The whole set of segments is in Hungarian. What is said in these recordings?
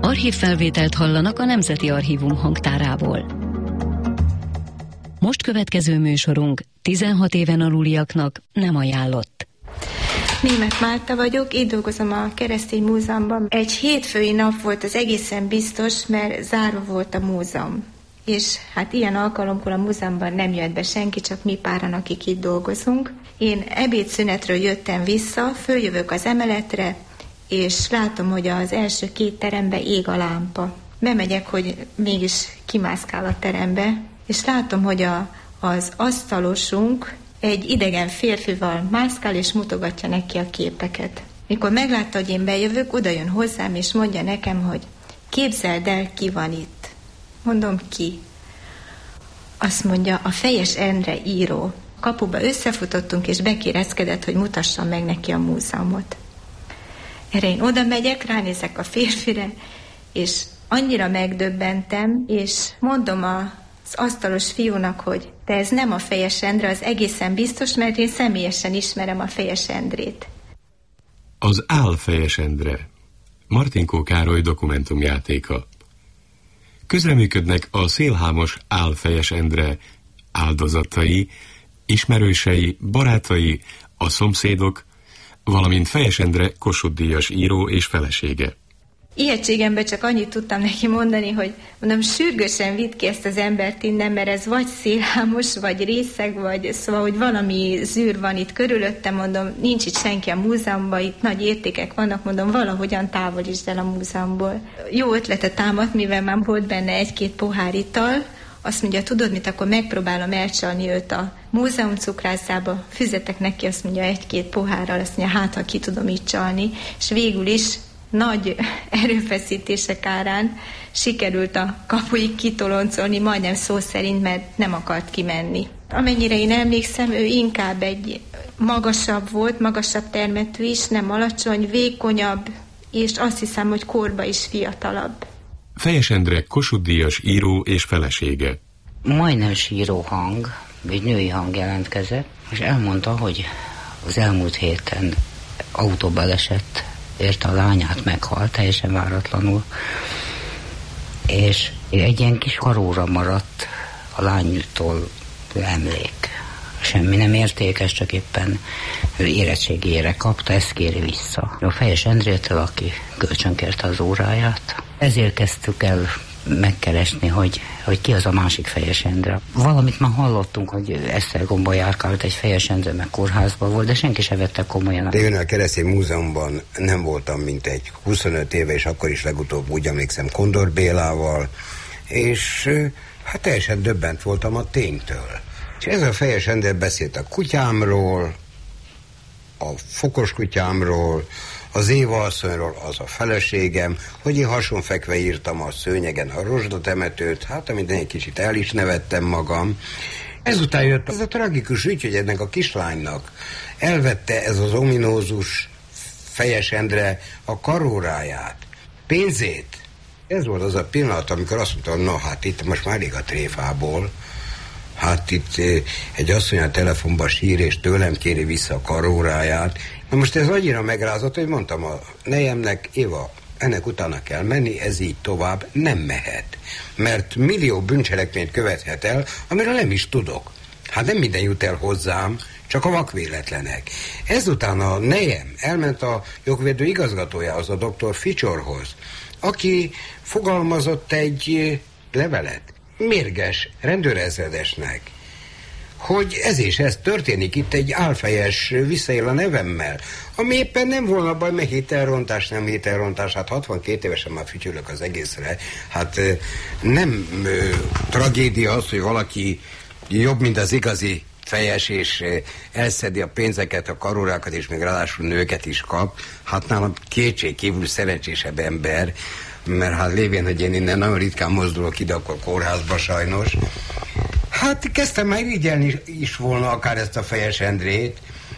Archívfelvételt hallanak a Nemzeti Archívum hangtárából. Most következő műsorunk 16 éven aluliaknak nem ajánlott. Németh Márta vagyok, itt dolgozom a Keresztény Múzeumban. Egy hétfői nap volt, az egészen biztos, mert zárva volt a múzeum. És hát ilyen alkalomkor a múzeumban nem jött be senki, csak mi páran, akik itt dolgozunk. Én ebédszünetről jöttem vissza, följövök az emeletre, és látom, hogy az első 2 teremben ég a lámpa. Bemegyek, hogy mégis kimászkál a terembe, és látom, hogy az asztalosunk egy idegen férfival mászkál, és mutogatja neki a képeket. Mikor meglátta, hogy én bejövök, oda jön hozzám, és mondja nekem, hogy képzeld el, ki van itt. Mondom, ki? Azt mondja, a Fejes Endre író. Kapuba összefutottunk, és bekérezkedett, hogy mutassam meg neki a múzeumot. Erre én oda megyek, ránézek a férfire, és annyira megdöbbentem, és mondom az asztalos fiúnak, hogy de ez nem a Fejes Endre, az egészen biztos, mert én személyesen ismerem a Fejes Endrét. Az Álfejes Endre, Martinkó Károly dokumentumjátéka. Közreműködnek a szélhámos Álfejes Endre áldozatai, ismerősei, barátai, a szomszédok, valamint Fejes Endre Kossuth-díjas író és felesége. Ijegységemben csak annyit tudtam neki mondani, hogy mondom, sürgősen vidd ki ezt az embert innen, mert ez vagy szélhámos, vagy részeg, vagy szóval, hogy valami zűr van itt körülöttem, mondom, nincs itt senki a múzeumban, itt nagy értékek vannak, mondom, valahogyan távolítsd el a múzeumból. Jó ötlete támadt, mivel már volt benne 1-2 pohár ital, azt mondja, tudod mit, akkor megpróbálom elcsalni őt a múzeum cukrászába, fizetek neki, azt mondja, 1-2 pohárral, azt mondja, hát ha ki tudom így csalni, és végül is nagy erőfeszítések árán sikerült a kapuig kitoloncolni, majdnem szó szerint, mert nem akart kimenni. Amennyire én emlékszem, ő inkább egy magasabb volt, magasabb termetű is, nem alacsony, vékonyabb, és azt hiszem, hogy korba is fiatalabb. Fejes Endre Kossuth-díjas író és felesége. Majdnem síró hang, egy női hang jelentkezett, és elmondta, hogy az elmúlt héten autóbaleset érte a lányát, meghalt teljesen váratlanul, és egy ilyen kis karóra maradt a lánytól emlék. Semmi nem értékes, csak éppen ő érettségére kapta, ezt kéri vissza. A Fejes Endrétől, aki kölcsönkérte az óráját. Ezért kezdtük el megkeresni, hogy ki az a másik Fejes Endre. Valamit már hallottunk, hogy Esztergomban járkált egy Fejes Endre, meg kórházban volt, de senki se vette komolyan. De én a Keresztény Múzeumban nem voltam mintegy 25 éve, és akkor is legutóbb úgy emlékszem Kondor Bélával, és hát teljesen döbbent voltam a ténytől. És ez a Fejes Endre beszélt a kutyámról, a fokos kutyámról, az Éva asszonyról, az a feleségem, hogy én hasonfekve írtam a szőnyegen a rozsdatemetőt, hát amit egy kicsit el is nevettem magam. Ezután jött ez a tragikus ügy, hogy ennek a kislánynak elvette ez az ominózus Fejes Endre a karóráját, pénzét. Ez volt az a pillanat, amikor azt mondtam, na hát itt most már elég a tréfából. Hát itt egy asszony a telefonba sír, és tőlem kéri vissza a karóráját. Na most ez annyira megrázott, hogy mondtam a nejemnek, Éva, ennek utána kell menni, ez így tovább nem mehet. Mert millió bűncselekményt követhet el, amiről nem is tudok. Hát nem minden jut el hozzám, csak a vakvéletlenek. Ezután a nejem elment a jogvédő igazgatójához, a dr. Ficsorhoz, aki fogalmazott egy levelet, mérges rendőrezredesnek, hogy ez és ez történik, itt egy álfejes visszaél a nevemmel, ami éppen nem volna baj, mert hitelrontás, nem hitelrontás, hát 62 évesen már fütyülök az egészre, hát nem tragédia az, hogy valaki jobb, mint az igazi Fejes, és elszedi a pénzeket, a karórákat, és még ráadásul nőket is kap, hát nálam kétségkívül szerencsésebb ember, mert hát lévén, hogy én innen nagyon ritkán mozdulok ide, akkor kórházba sajnos. Hát kezdtem már irigyelni is volna akár ezt a Fejes Endrét,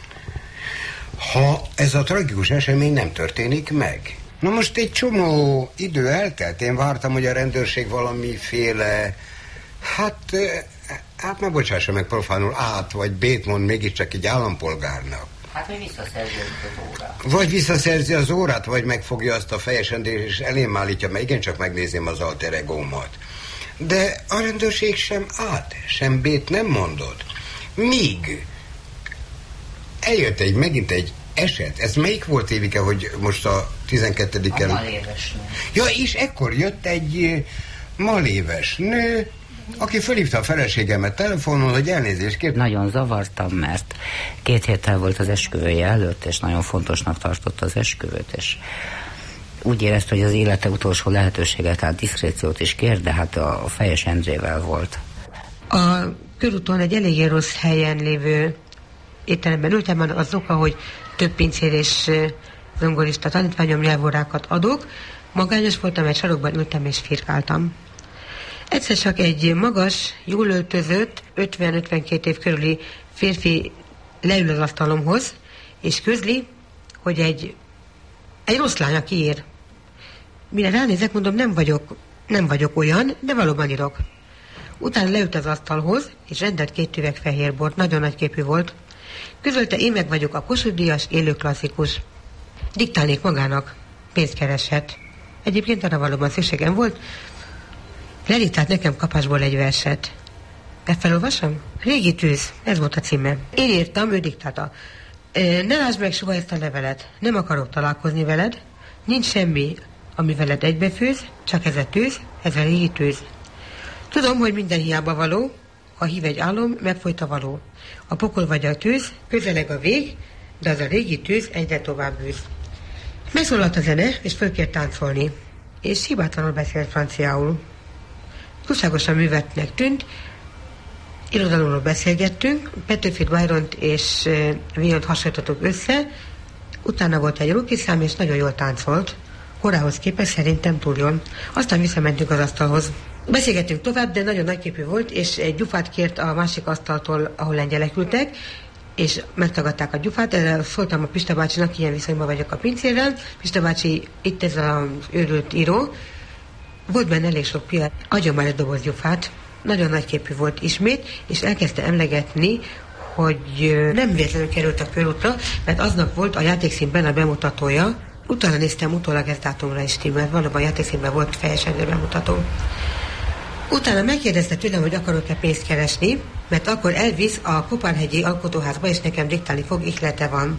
ha ez a tragikus esemény nem történik meg. Na most egy csomó idő eltelt, én vártam, hogy a rendőrség valamiféle, hát megbocsássa meg profánul, át vagy B-t mond mégiscsak egy állampolgárnak. Hát, hogy visszaszerzi az órát. Vagy visszaszerzi az órát, vagy megfogja azt a Fejes Endrét, és elém állítja, mert igencsak megnézem az alter egómat. De a rendőrség sem át, sem bét nem mondott. Míg eljött megint egy eset, ez melyik volt, Évike, hogy most a 12-en... A maléves nő. Ja, és ekkor jött egy maléves nő, aki fölhívta a feleségemet telefonon, hogy elnézést kért. Nagyon zavartam, mert 2 héttel volt az esküvője előtt, és nagyon fontosnak tartotta az esküvőt, és úgy érezte, hogy az élete utolsó lehetőséget, tehát diszkréciót is kér, de hát a Fejes Endrével volt. A körúton egy eléggé rossz helyen lévő étteremben ültem, az oka, hogy több pincér és zongorista tanítványom nyelvórákat adok. Magányos voltam, egy sarokban ültem és firkáltam. Egyszer csak egy magas, jól öltözött, 50-52 év körüli férfi leül az asztalomhoz, és közli, hogy egy rossz lány, aki ír. Mire ránézek, mondom, nem vagyok olyan, de valóban írok. Utána leült az asztalhoz, és rendelt 2 üveg fehér bort, nagyon nagyképű volt. Közölte, én meg vagyok a Kossuth-díjas élő klasszikus. Diktálnék magának, pénzt keresett. Egyébként arra valóban szükségem volt. Lediktált nekem kapásból egy verset. Ezt felolvasom? Régi tűz, ez volt a címe. Én írtam, ő diktálta. Ne lásd meg soha ezt a levelet, nem akarok találkozni veled, nincs semmi, ami veled egybefőz, csak ez a tűz, ez a régi tűz. Tudom, hogy minden hiába való, ha hív egy álom, megfolyt a való. A pokol vagy a tűz, közeleg a vég, de az a régi tűz egyre tovább bűz. Megszólalt a zene, és fölkért táncolni, és hibátlanul beszélt franciául. Túlságosan művetnek tűnt, irodalomról beszélgettünk, Petőfit, Byront és Villont hasonlítottuk össze, utána volt egy rukiszám, és nagyon jól táncolt. Korához képest szerintem túl jól. Aztán visszamentünk az asztalhoz. Beszélgettünk tovább, de nagyon nagyképű volt, és egy gyufát kért a másik asztaltól, ahol lengyelek ültek, és megtagadták a gyufát. Erre szóltam a Pista bácsinak, ilyen viszonyban vagyok a pincérrel. Pista bácsi, itt ez az őrült író, volt benne elég sok piac, adjon már egy doboz gyufát. Nagyon nagyképű volt ismét, és elkezdte emlegetni, hogy nem véletlenül került a körútra, mert aznap volt a játékszínben a bemutatója. Utána néztem, utólag ez dátumra is stimmelt, valóban a játékszínben volt Fejes Endre bemutató. Utána megkérdezte tőlem, hogy akarok-e pénzt keresni, mert akkor elvisz a Kopárhegyi alkotóházba, és nekem diktálni fog, ihlete van.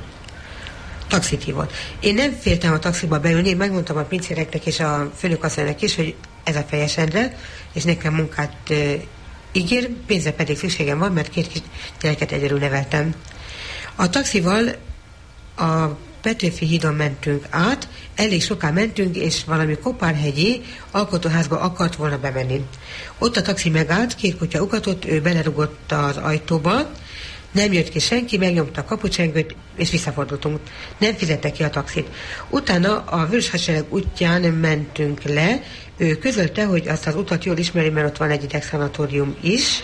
Taxit hívott. Én nem féltem a taxiba beülni, megmondtam a pincéreknek és a főnökasszonynak is, hogy ez a Fejes Endre, és nekem munkát ígér, pénzre pedig szükségem van, mert 2 kis gyereket egyedül neveltem. A taxival a Petőfi hídon mentünk át, elég soká mentünk, és valami Kopárhegyi alkotóházba akart volna bemenni. Ott a taxi megállt, 2 kutya ugatott, ő belerugott az ajtóba, nem jött ki senki, megnyomta a kapucsengőt, és visszafordultunk. Nem fizette ki a taxit. Utána a Vörös Hadsereg útján mentünk le, ő közölte, hogy azt az utat jól ismeri, mert ott van egy idegszanatórium is,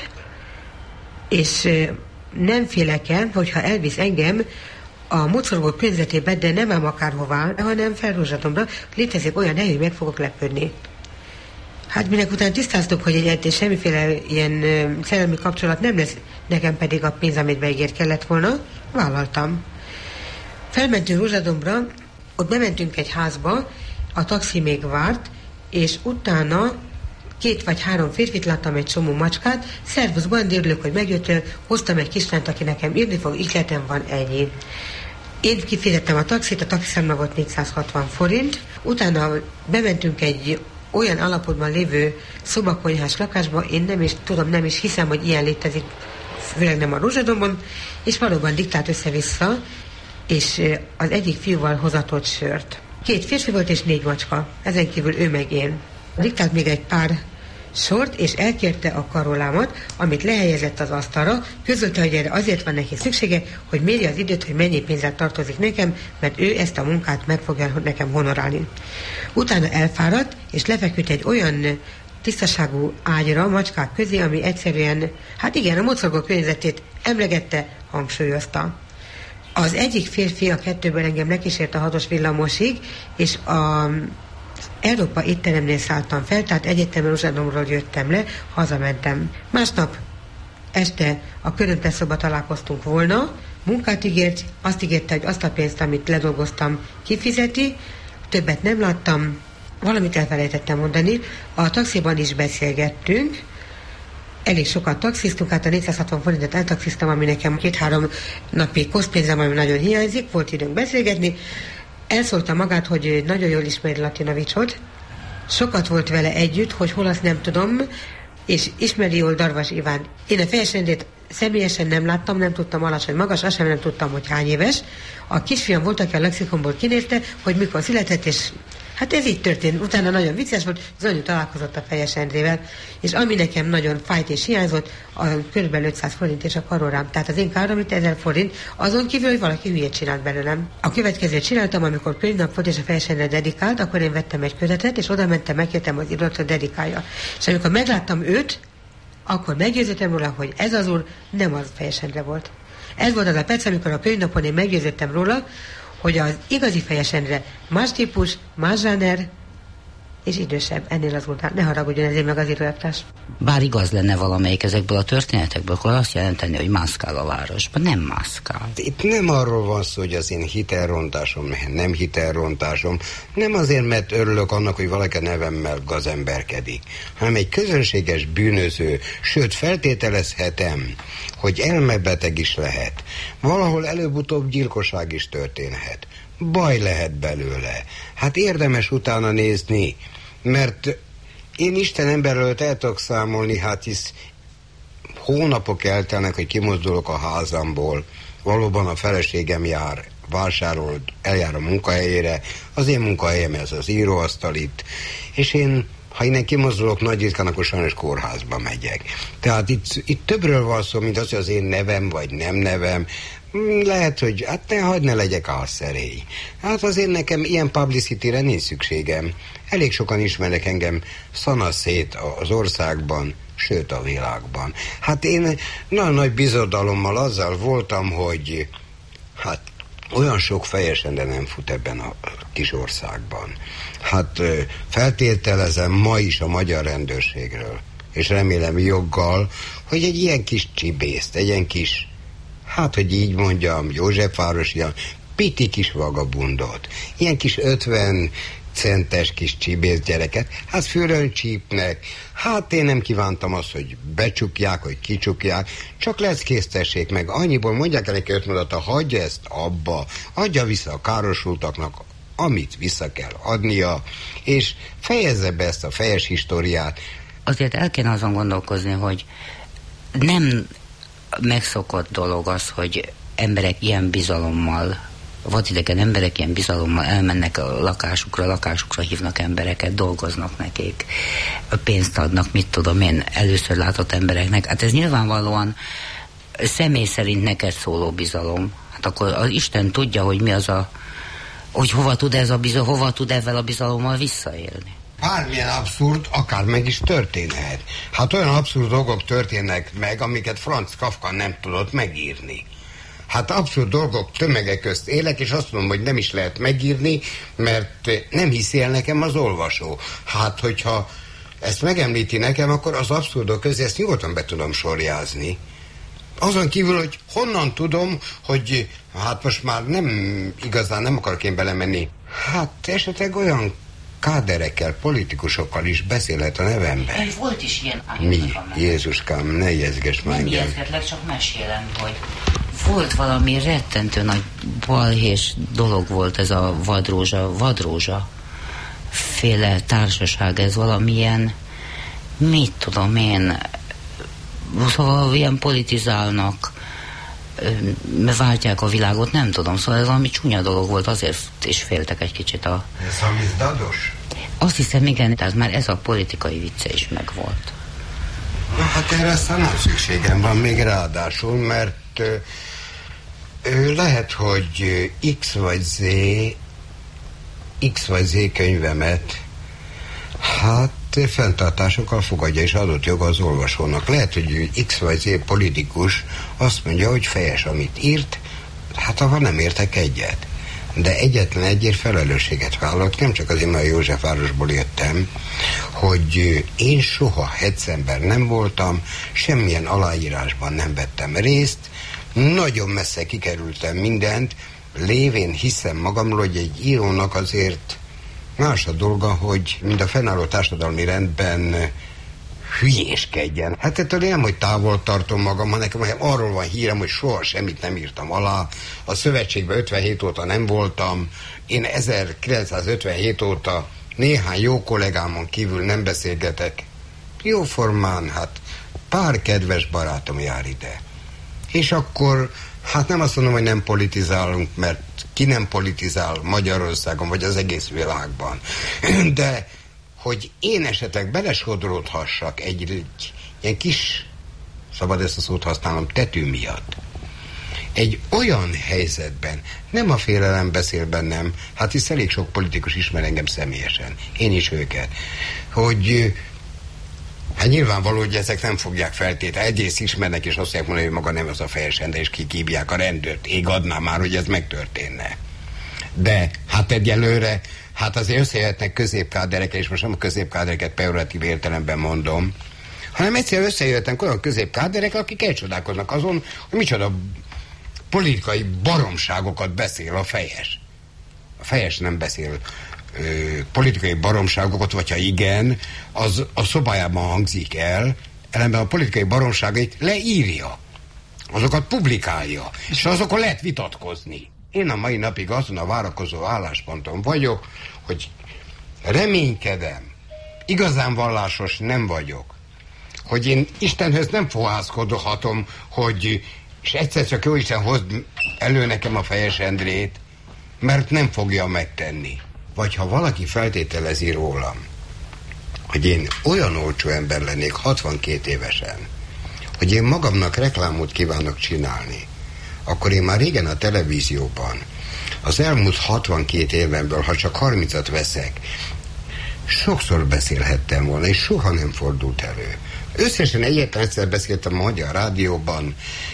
és nem félek el, hogyha elvisz engem a mocorgó környezetébe, de nem ám akárhová, hanem Felrózsadombra, létezik olyan hely, hogy meg fogok lepődni. Hát minek után tisztáztuk, hogy egy semmiféle ilyen szerelmi kapcsolat nem lesz, nekem pedig a pénz, amit beígért kellett volna, vállaltam. Felmentünk Rózsadombra, ott bementünk egy házba, a taxi még várt, és utána 2 vagy 3 férfit láttam, egy csomó macskát, szervusz, Bandi, örülök, hogy megjöttél, hoztam egy kislányt, aki nekem írni fog, ihletem van ennyi. Én kifizettem a taxit, a taxiszámla volt 460 forint, utána bementünk egy olyan állapotban lévő szobakonyhás lakásba, én nem is tudom, nem is hiszem, hogy ilyen létezik, főleg nem a Rózsadombon, és valóban diktált össze-vissza, és az egyik fiúval hozatott sört. 2 férfi volt és 4 macska, ezen kívül ő meg én. Diktált még egy pár sort, és elkérte a karolámat, amit lehelyezett az asztalra, közölte, hogy erre azért van neki szüksége, hogy mérje az időt, hogy mennyi pénzzel tartozik nekem, mert ő ezt a munkát meg fogja nekem honorálni. Utána elfáradt, és lefeküdt egy olyan tisztaságú ágyra macskák közé, ami egyszerűen, hát igen, a mocorgó környezetét emlegette, hangsúlyozta. Az egyik férfi a 2-ből engem lekísért a 6-os villamosig, és a Európa étteremnél szálltam fel, tehát egyetemben Rózsadombról jöttem le, hazamentem. Másnap este a Körönte szoba találkoztunk volna, munkát ígért, azt ígérte, hogy azt a pénzt, amit ledolgoztam, kifizeti, többet nem láttam, valamit elfelejtettem mondani, a taxiban is beszélgettünk, elég sokat taxiztunk, hát a 460 forintot eltaxiztam, ami nekem 2-3 napi kosztpénzem, ami nagyon hiányzik, volt időnk beszélgetni. Elszólta magát, hogy nagyon jól ismeri Latinovicsot, sokat volt vele együtt, hogy hol azt nem tudom, és ismeri jól Darvas Iván. Én a Fejes Endrét személyesen nem láttam, nem tudtam alacsony magas, azt sem nem tudtam, hogy hány éves. A kisfiam volt, aki a lexikonból kinézte, hogy mikor született, és hát ez így történt. Utána nagyon vicces volt, az anyu találkozott a Fejes Endrével, és ami nekem nagyon fájt és hiányzott, a kb. 500 forint és a karórám. Tehát az én károm, mint 1000 forint, azon kívül, hogy valaki hülyét csinált belőlem. A következőt csináltam, amikor könyvnap volt és a Fejes Endre dedikált, akkor én vettem egy kötetet, és oda mentem, megkértem az iratot dedikálja. És amikor megláttam őt, akkor meggyőződtem róla, hogy ez az úr nem az Fejes Endre volt. Ez volt az a perc, amikor a könyvnapon én meggyőződtem róla, hogy az igazi Fejes Endre más típus, más zsáner, és idősebb ennél az úrnál. Ne haragudjon ezért meg az időelvtárs. Bár igaz lenne valamelyik ezekből a történetekből, akkor azt jelenteni, hogy mászkál a városban. Nem mászkál. Itt nem arról van szó, hogy az én hitelrontásom, nem hitelrontásom, nem azért, mert örülök annak, hogy valaki nevemmel gazemberkedik, hanem egy közönséges bűnöző, sőt feltételezhetem, hogy elmebeteg is lehet. Valahol előbb-utóbb gyilkosság is történhet. Baj lehet belőle. Hát érdemes utána nézni, mert én Isten emberről el tudok számolni, hát hisz hónapok eltelnek, hogy kimozdulok a házamból. Valóban a feleségem jár, vásárol, eljár a munkahelyére, az én munkahelyem ez az íróasztal itt, és én, ha innen kimozdulok nagy ritkán, akkor sajnos kórházba megyek. Tehát itt többről van szó, mint az, hogy az én nevem, vagy nem nevem. Lehet, hogy hát hagyd ne legyek álszerély. Hát azért nekem ilyen publicity-re nincs szükségem. Elég sokan ismernek engem szanaszét az országban, sőt a világban. Hát én nagyon nagy bizodalommal azzal voltam, hogy hát olyan sok Fejes Endre nem fut ebben a kis országban. Hát feltételezem ma is a magyar rendőrségről, és remélem joggal, hogy egy ilyen kis csibészt, egy ilyen kis, hát, hogy így mondjam, Józsefvárosi, piti kis vagabundot, ilyen kis 50 centes kis csibész gyereket, hát fülön csípnek, hát én nem kívántam azt, hogy becsukják, hogy kicsukják, csak leckésztessék meg, annyiból mondják el neki 5 mondata, hagyja ezt abba, adja vissza a károsultaknak, amit vissza kell adnia, és fejezze be ezt a fejes históriát. Azért el kéne azon gondolkozni, hogy nem megszokott dolog az, hogy emberek ilyen bizalommal, vadidegen emberek ilyen bizalommal elmennek a lakásukra hívnak embereket, dolgoznak nekik, pénzt adnak, mit tudom én, először látott embereknek. Hát ez nyilvánvalóan személy szerint neked szóló bizalom. Hát akkor az Isten tudja, hogy mi az a, hogy hova tud ezzel a bizalommal visszaélni. Bármilyen abszurd, akár meg is történhet. Hát olyan abszurd dolgok történnek meg, amiket Franz Kafka nem tudott megírni. Hát abszurd dolgok tömegek közt élek, és azt mondom, hogy nem is lehet megírni, mert nem hiszi el nekem az olvasó. Hát, hogyha ezt megemlíti nekem, akkor az abszurdok közé ezt nyugodtan be tudom sorjázni. Azon kívül, hogy honnan tudom, hogy hát most már nem akarok én belemenni. Hát esetleg olyan káderekkel, politikusokkal is beszélhet a nevemben. Volt is ilyen. Mi? Jézuskám, ne ijesztges már engem. Nem ijeszgetlek, csak mesélem, hogy volt valami rettentő nagy balhés dolog volt ez a vadrózsa féle társaság, ez valamilyen, mit tudom én, szóval ilyen politizálnak, váltják a világot, nem tudom, szóval ez valami csúnya dolog volt, azért is féltek egy kicsit a... Ez szamizdados? Azt hiszem, igen, tehát már ez a politikai vicce is megvolt. Na hát erre aztán nem szükségem van még ráadásul, mert lehet, hogy X vagy Z könyvemet hát fenntartásokkal fogadja és adott joga az olvasónak. Lehet, hogy X vagy Z politikus azt mondja, hogy fejes, amit írt, hát avval nem értek egyet. De egyetlen egyért felelősséget vállalok, nem csak azért, mert a Józsefvárosból jöttem, hogy én soha hetszember nem voltam, semmilyen aláírásban nem vettem részt, nagyon messze kikerültem mindent, lévén hiszem magamról, hogy egy írónak azért más a dolga, hogy mind a fennálló társadalmi rendben hülyéskedjen. Hát ettől nem, hogy távol tartom magam, hanem arról van hírem, hogy soha semmit nem írtam alá. A szövetségben 57 óta nem voltam. Én 1957 óta néhány jó kollégámon kívül nem beszélgetek. Jóformán, hát pár kedves barátom jár ide. És akkor, hát nem azt mondom, hogy nem politizálunk, mert ki nem politizál Magyarországon, vagy az egész világban. De hogy én esetleg belesodródhassak egy ilyen kis, szabad ezt a szót használnom, tetű miatt. Egy olyan helyzetben, nem a félelem beszél bennem, hát hisz elég sok politikus ismer engem személyesen, én is őket, hogy hát nyilvánvaló, hogy ezek nem fogják feltétlenül. Egyrészt ismernek, és azt mondják mondani, hogy maga nem az a Fejes Endre, és kikívják a rendőrt. Ég adnám már, hogy ez megtörténne. De hát egyelőre, hát azért összejöhetnek középkáderek, és most nem a középkádereket pejoratív értelemben mondom, hanem egyszerűen összejöhetnek olyan középkáderek, akik elcsodálkoznak azon, hogy micsoda politikai baromságokat beszél a Fejes. A Fejes nem beszél politikai baromságokat, vagy ha igen, az a szobájában hangzik el, ellenben a politikai baromságait leírja, azokat publikálja, és azokon lehet vitatkozni. Én a mai napig azon a várakozó állásponton vagyok, hogy reménykedem, igazán vallásos nem vagyok, hogy én Istenhez nem fohászkodhatom, hogy és egyszer csak Jóisten hozd elő nekem a Fejes Endrét, mert nem fogja megtenni. Vagy ha valaki feltételezi rólam, hogy én olyan olcsó ember lennék 62 évesen, hogy én magamnak reklámot kívánok csinálni, akkor én már régen a televízióban, az elmúlt 62 évenből, ha csak 30-at veszek, sokszor beszélhettem volna, és soha nem fordult elő. Összesen egyetlen egyszer beszéltem a Magyar Rádióban,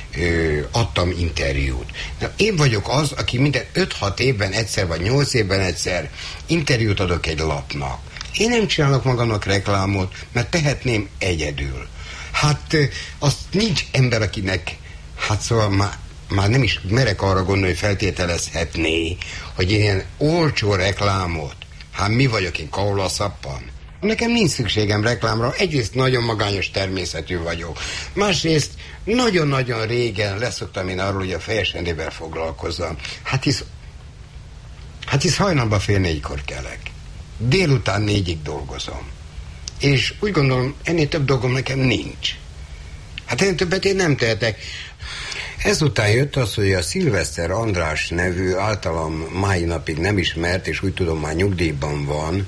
adtam interjút. Na, én vagyok az, aki minden 5-6 évben egyszer, vagy 8 évben egyszer interjút adok egy lapnak. Én nem csinálok magamnak reklámot, mert tehetném egyedül. Hát azt nincs ember, akinek, hát szóval már nem is merek arra gondolni, hogy feltételezhetné, hogy ilyen olcsó reklámot, hát mi vagyok én, kaulaszappan? Nekem nincs szükségem reklámra, egyrészt nagyon magányos természetű vagyok, másrészt nagyon-nagyon régen leszoktam én arról, hogy a Fejes Endrével foglalkozzam. Hát hisz hajnalban 3:30 kelek. Délután 4-ig dolgozom. És úgy gondolom, ennél több dolgom nekem nincs. Hát ennél többet én nem tehetek. Ezután jött az, hogy a Szilveszter András nevű, általam mai napig nem ismert, és úgy tudom már nyugdíjban van,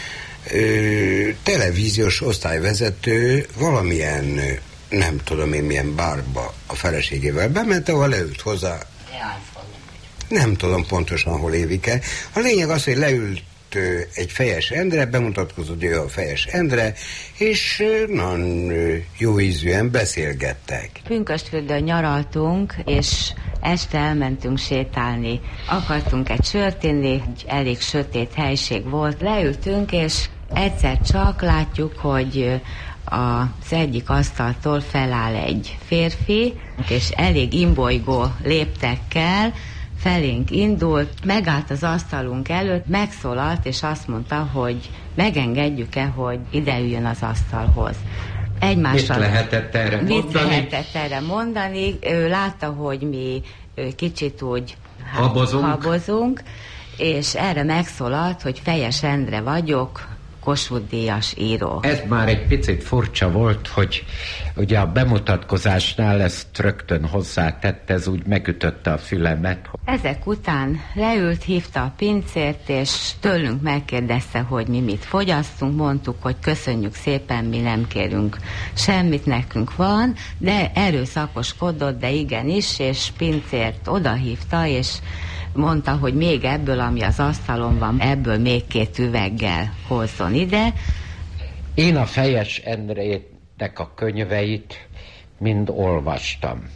televíziós osztályvezető valamilyen, nem tudom én milyen bárba a feleségével bement, ahol leült hozzá. Nem tudom pontosan, hol évike. A lényeg az, hogy leült egy Fejes Endre, bemutatkozott, hogy a Fejes Endre, és nagyon jó ízűen beszélgettek. Pünkösdfürdőn nyaraltunk, és este elmentünk sétálni. Akartunk egy sört inni, egy elég sötét helység volt. Leültünk, és egyszer csak látjuk, hogy az egyik asztaltól feláll egy férfi, és elég imbolygó léptekkel felénk indult, megállt az asztalunk előtt, megszólalt, és azt mondta, hogy megengedjük-e, hogy ide üljön az asztalhoz. Egymással Mit lehetett erre mondani? Ő látta, hogy mi kicsit úgy habozunk, és erre megszólalt, hogy Fejes Endre vagyok, Kossuth-díjas író. Ez már egy picit furcsa volt, hogy ugye a bemutatkozásnál ezt rögtön hozzátett, ez úgy megütötte a fülemet. Ezek után leült, hívta a pincért, és tőlünk megkérdezte, hogy mi mit fogyasztunk. Mondtuk, hogy köszönjük szépen, mi nem kérünk semmit, nekünk van, de erőszakoskodott, de igenis, és pincért odahívta, és mondta, hogy még ebből, ami az asztalon van, ebből még 2 üveggel hozzon ide. Én a Fejes Endrének a könyveit mind olvastam.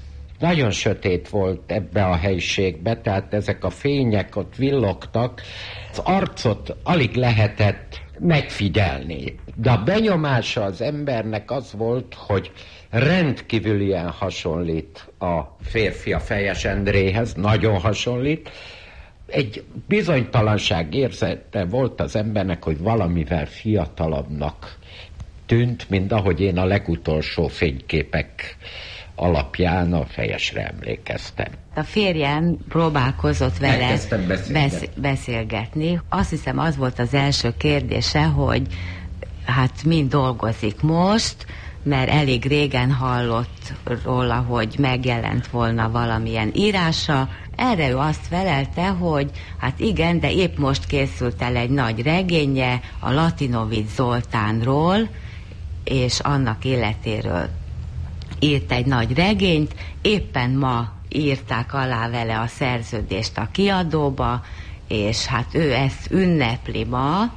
nagyon sötét volt ebbe a helyiségbe, tehát ezek a fények ott villogtak, az arcot alig lehetett megfigyelni. De a benyomása az embernek az volt, hogy rendkívülien hasonlít a férfi a Fejes Endréhez, nagyon hasonlít. Egy bizonytalanság érzete volt az embernek, hogy valamivel fiatalabbnak tűnt, mint ahogy én a legutolsó fényképek alapján a Fejesre emlékeztem. A férjem próbálkozott vele beszélgetni. Azt hiszem, az volt az első kérdése, hogy hát mind dolgozik most, mert elég régen hallott róla, hogy megjelent volna valamilyen írása. Erre ő azt felelte, hogy hát igen, de épp most készült el egy nagy regénye a Latinovics Zoltánról, és annak életéről írt egy nagy regényt, éppen ma írták alá vele a szerződést a kiadóba, és hát ő ezt ünnepli ma,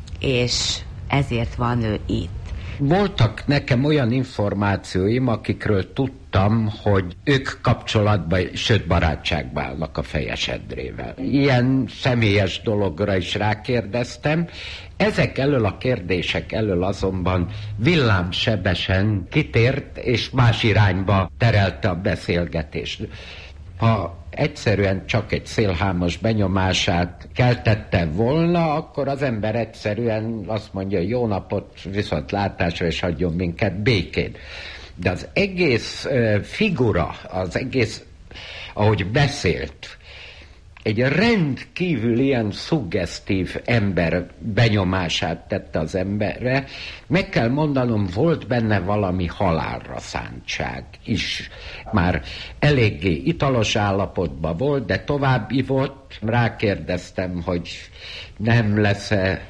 és ezért van ő itt. Voltak nekem olyan információim, akikről tudtam, hogy ők kapcsolatban, sőt barátságba állnak a Fejes Endrével. Ilyen személyes dologra is rákérdeztem. Ezek elől a kérdések elől azonban villámsebesen kitért, és más irányba terelte a beszélgetést. Ha egyszerűen csak egy szélhámos benyomását keltette volna, akkor az ember egyszerűen azt mondja, jó napot, viszontlátásra, és hagyjon minket békén. De az egész figura, az egész, ahogy beszélt, egy rendkívül ilyen szuggesztív ember benyomását tette az emberre. Meg kell mondanom, volt benne valami halálra szántság is. Már eléggé italos állapotban volt, de tovább ivott. Rákérdeztem, hogy nem lesz-e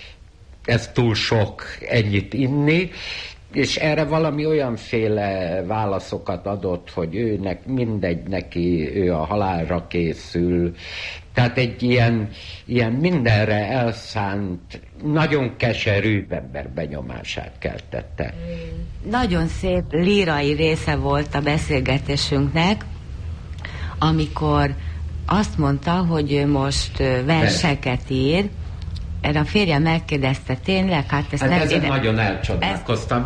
ez túl sok ennyit inni, és erre valami olyanféle válaszokat adott, hogy őnek mindegy neki, ő a halálra készül. Tehát egy ilyen mindenre elszánt, nagyon keserű ember benyomását keltette. Nagyon szép lírai része volt a beszélgetésünknek, amikor azt mondta, hogy ő most verseket ír. Erre a férjem megkérdezte, tényleg? Hát ezen nagyon elcsodálkoztam,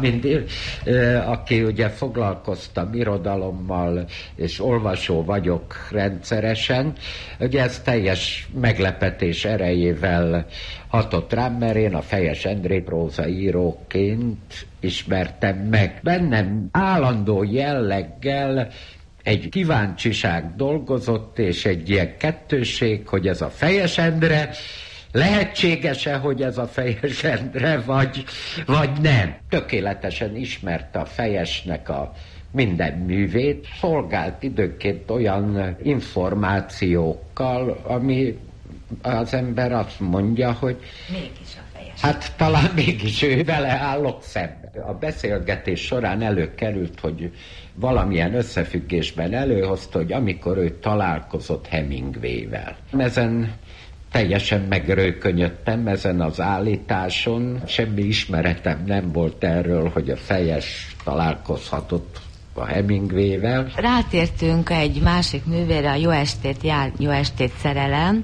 aki ugye foglalkoztam irodalommal, és olvasó vagyok rendszeresen. Ugye ez teljes meglepetés erejével hatott rám, mert én a Fejes Endrét prózaíróként ismertem meg. Bennem állandó jelleggel egy kíváncsiság dolgozott, és egy ilyen kettőség, hogy ez a Fejes Endre, lehetséges-e, hogy ez a Fejes Endre, vagy nem? Tökéletesen ismerte a Fejesnek a minden művét, szolgált időnként olyan információkkal, ami az ember azt mondja, hogy mégis a Fejes. Hát talán mégis ő vele állok szemben. A beszélgetés során előkerült, hogy valamilyen összefüggésben előhozta, hogy amikor ő találkozott Hemingwayvel. Ezen teljesen megrőkönyödtem ezen az állításon. Semmi ismeretem nem volt erről, hogy a Fejes találkozhatott a Hemingwayvel. Rátértünk egy másik művére, a Jó estét szerelem.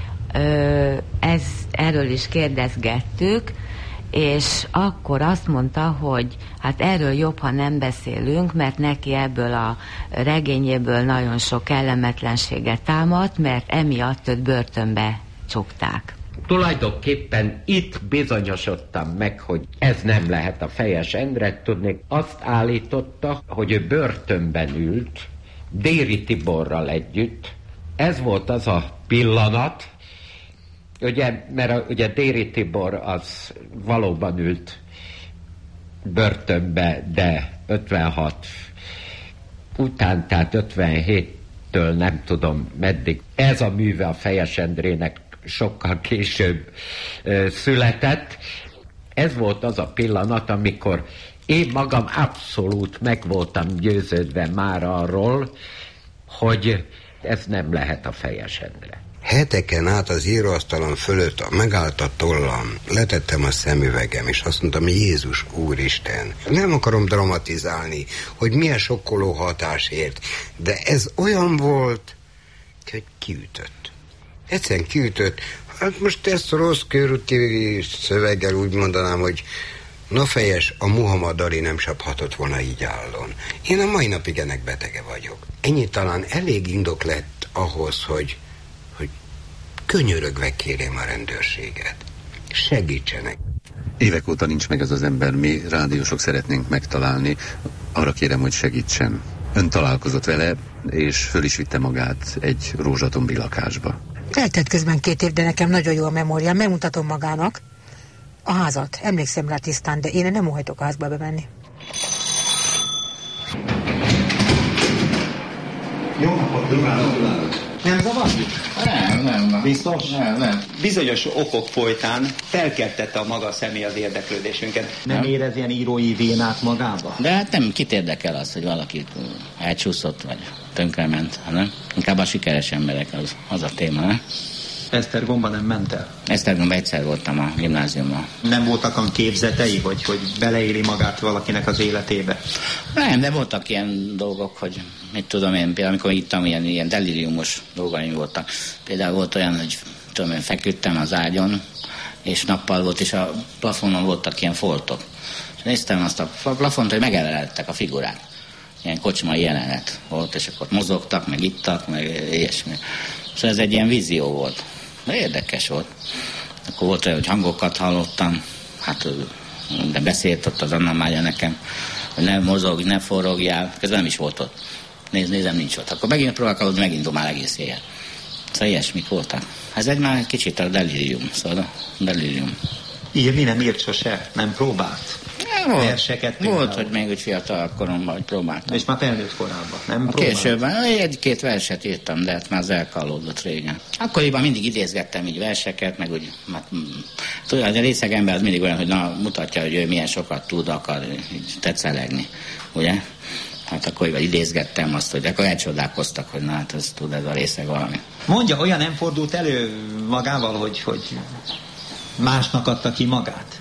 Erről is kérdezgettük, és akkor azt mondta, hogy hát erről jobb, ha nem beszélünk, mert neki ebből a regényéből nagyon sok kellemetlenséget támadt, mert emiatt őt börtönbe csukták. Tulajdonképpen itt bizonyosodtam meg, hogy ez nem lehet a Fejes Endre. Tudnék, azt állította, hogy ő börtönben ült, Déri Tiborral együtt. Ez volt az a pillanat, ugye, mert ugye Déri Tibor az valóban ült börtönbe, de 56 után, tehát 57-től nem tudom meddig. Ez a műve a Fejes Endrének sokkal később született. Ez volt az a pillanat, amikor én magam abszolút meg voltam győződve már arról, hogy ez nem lehet a Fejes Endre. Heteken át az íróasztalon fölött megállt a tollam, letettem a szemüvegem, és azt mondtam, Jézus Úristen, nem akarom dramatizálni, hogy milyen sokkoló hatás ért, de ez olyan volt, hogy kiütött. Egyszerűen kiütött. Hát most ezt a rossz körúti szöveggel úgy mondanám, hogy na fejes, a Muhammad Ali nem saphatott volna így állon. Én a mai napig ennek betege vagyok. Ennyi talán elég indok lett ahhoz, hogy könyörögve kérjem a rendőrséget. Segítsenek. Évek óta nincs meg ez az ember, mi rádiósok szeretnénk megtalálni. Arra kérem, hogy segítsen. Ön találkozott vele, és föl is vitte magát egy rózsatombi lakásba. Eltelt közben 2 év, de nekem nagyon jó a memóriám. Megmutatom magának a házat. Emlékszem rá tisztán, de én nem óhajtok a házba bemenni. Jó napot kívánok! Nem zavarjuk? Nem. Biztos? Nem. Bizonyos okok folytán felkeltette a maga személy az érdeklődésünket. Nem érez ilyen írói vénát magába? De hát nem, kit érdekel az, hogy valaki elcsúszott, vagy tönkrement, hanem inkább a sikeres emberek az a téma, ne? Esztergomba nem ment el? Esztergomba egyszer voltam a gimnáziumban. Nem voltak olyan képzetei, hogy beleéli magát valakinek az életébe? Nem, de voltak ilyen dolgok, hogy mit tudom én, például amikor ittam, ilyen deliriumos dolgaim voltak. Például volt olyan, hogy tudom én, feküdtem az ágyon, és nappal volt, és a plafonon voltak ilyen foltok. És néztem azt a plafont, hogy megemelkedtek a figurák. Ilyen kocsmai jelenet volt, és akkor mozogtak, meg ittak, meg ilyesmi. Szóval ez egy ilyen vízió volt. De érdekes volt. Akkor volt olyan, hogy hangokat hallottam, hát de beszélt ott az Anna Mária nekem, hogy ne mozogj, ne forrogjál, közben nem is volt ott. Nézem, nincs ott. Akkor megint próbálkozom, megint már egész éjjel. Szóval ilyesmik voltak. Ez egy már kicsit a delirium, szóval a delirium. Írni nem írt sose? Nem próbált? Verseket volt, hogy még úgy fiatal koromban, hogy próbáltam. És már felnőtt korában, nem próbált? Későbben 1-2 verset írtam, de hát már az elkallódott régen. Akkoriban mindig idézgettem így verseket, meg úgy, tudod, a részeg ember az mindig olyan, hogy na, mutatja, hogy ő milyen sokat tud, akar így tetszelegni, ugye? Hát akkoriban idézgettem azt, hogy akkor elcsodálkoztak, hogy na hát ez tud ez a részeg valami. Mondja, olyan nem fordult elő magával, hogy másnak adta ki magát?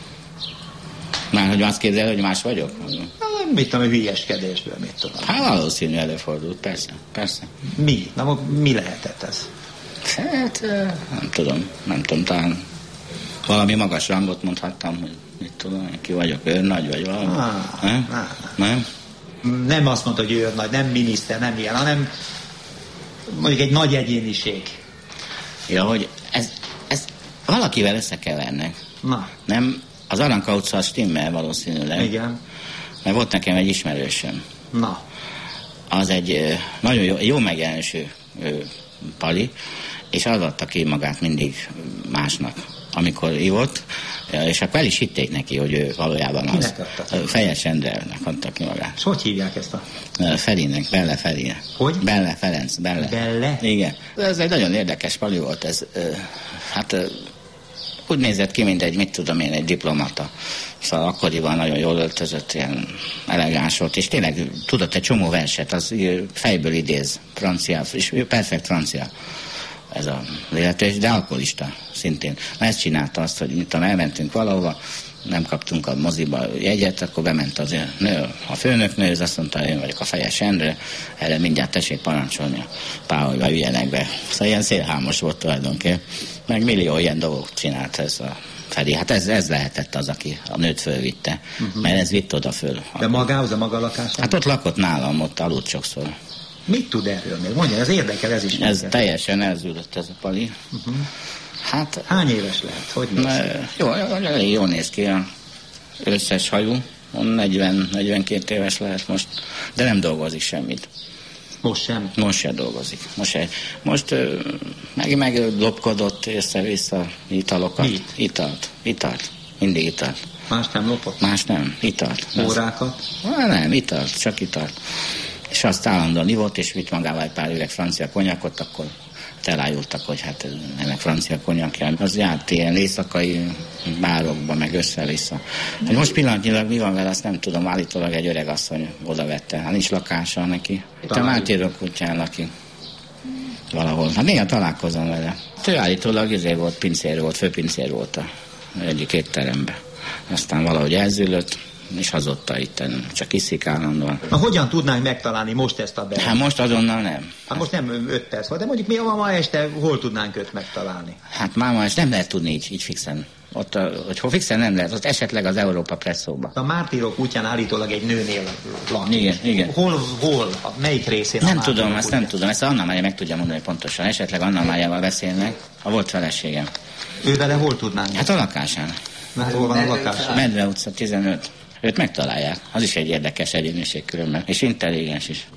Már hogy azt képzel, hogy más vagyok? Mit tudom, hogy hülyeskedésből, mit tudom. Hát valószínű előfordult, persze. Mi? Na, mi lehetett ez? Hát, nem tudom, talán valami magas rangot mondhattam, hogy mit tudom, ki vagyok, őrnagy vagy valami. Nem? Nem azt mondta, hogy őrnagy, nem miniszter, nem ilyen, hanem mondjuk egy nagy egyéniség. Ja, hogy ez valakivel összekevernek. Na. Nem, az Aranka utca stimmel valószínűleg. Igen. Mert volt nekem egy ismerősöm. Na. Az egy nagyon jó megjelenésű pali, és az adta ki magát mindig másnak, amikor ivott, és akkor el is hitték neki, hogy ő valójában az. Fejes Endrelnek adta ki magát. És hogy hívják ezt a? Ferinek, Belle Ferinek. Hogy? Belle Ferenc, Belle. Belle? Igen. Ez egy nagyon érdekes pali volt, ez úgy nézett ki, mint egy, mit tudom én, egy diplomata. Szóval akkoriban nagyon jól öltözött, ilyen elegáns volt, és tényleg tudott egy csomó verset, az fejből idéz, francia, és perfekt francia ez a illető, de alkoholista szintén. Mert ezt csinálta azt, hogy mit tudom, elmentünk valahova, nem kaptunk a moziba jegyet, akkor bement az nő, a főnöknő, az azt mondta, én vagyok a Fejes Endre, erre mindjárt tessék parancsolni a páholyba, üljenek be. Szóval ilyen szélhámos volt tulajdonképpen, meg millió ilyen dolgot csinált ez a Feri. Hát ez lehetett az, aki a nőt fölvitte, mert ez vitt oda föl. De magához, a maga lakásán? Hát ott lakott nálam, ott aludt sokszor. Mit tud erről még? Mondja, ez érdekel, ez is. Ez teljesen elzűlött ez a pali. Hát, hány éves lehet? Hogy néz? Jól néz ki, összes hajú, 40-42 éves lehet most, de nem dolgozik semmit. Most sem? Most se dolgozik. Most meglopkodott össze-vissza italokat. Mit? Italt. Mindig italt. Más nem lopott? Más nem, italt. Órákat? Nem, italt, csak italt. És azt állandóan ivott, és vitt magával egy pár üveg francia konyakot, akkor elájultak, hogy hát ennek francia konyakja. Az járt ilyen éjszakai bárokba, meg össze-vissza. Most pillanatnyilag mi van vele, azt nem tudom, állítólag egy öreg asszony oda vette. Hát nincs lakása neki. Itt a Máté kutyán lakik. valahol. Hát néha találkozom vele. Ő állítólag volt, pincér volt, főpincér volt a egyik étteremben. Aztán valahogy elzűlött, és hazudta itt, csak iszik állandóan. Na, hogyan tudnánk megtalálni most ezt a Bellát? Hát most azonnal nem. Hát most nem 5 perc volt, de mondjuk mi ma este hol tudnánk őt megtalálni? Hát ma este nem lehet tudni így fixen. Ott, hogy hol fixen nem lehet, ott esetleg az Európa Presszóba. A Mártírok útján állítólag egy nőnél lakik. Igen. Hol? Melyik részén? Nem tudom, ezt nem tudom. Ezt Anna Mária meg tudja mondani pontosan. Esetleg Anna Máriával beszélnek. A volt feleségem. Ő vele hol tudnánk? Hát a lakásán. Mert hol van a lakásán? Medve utca 15. Őt megtalálják. Az is egy érdekes egyéniség különben. És intelligens is.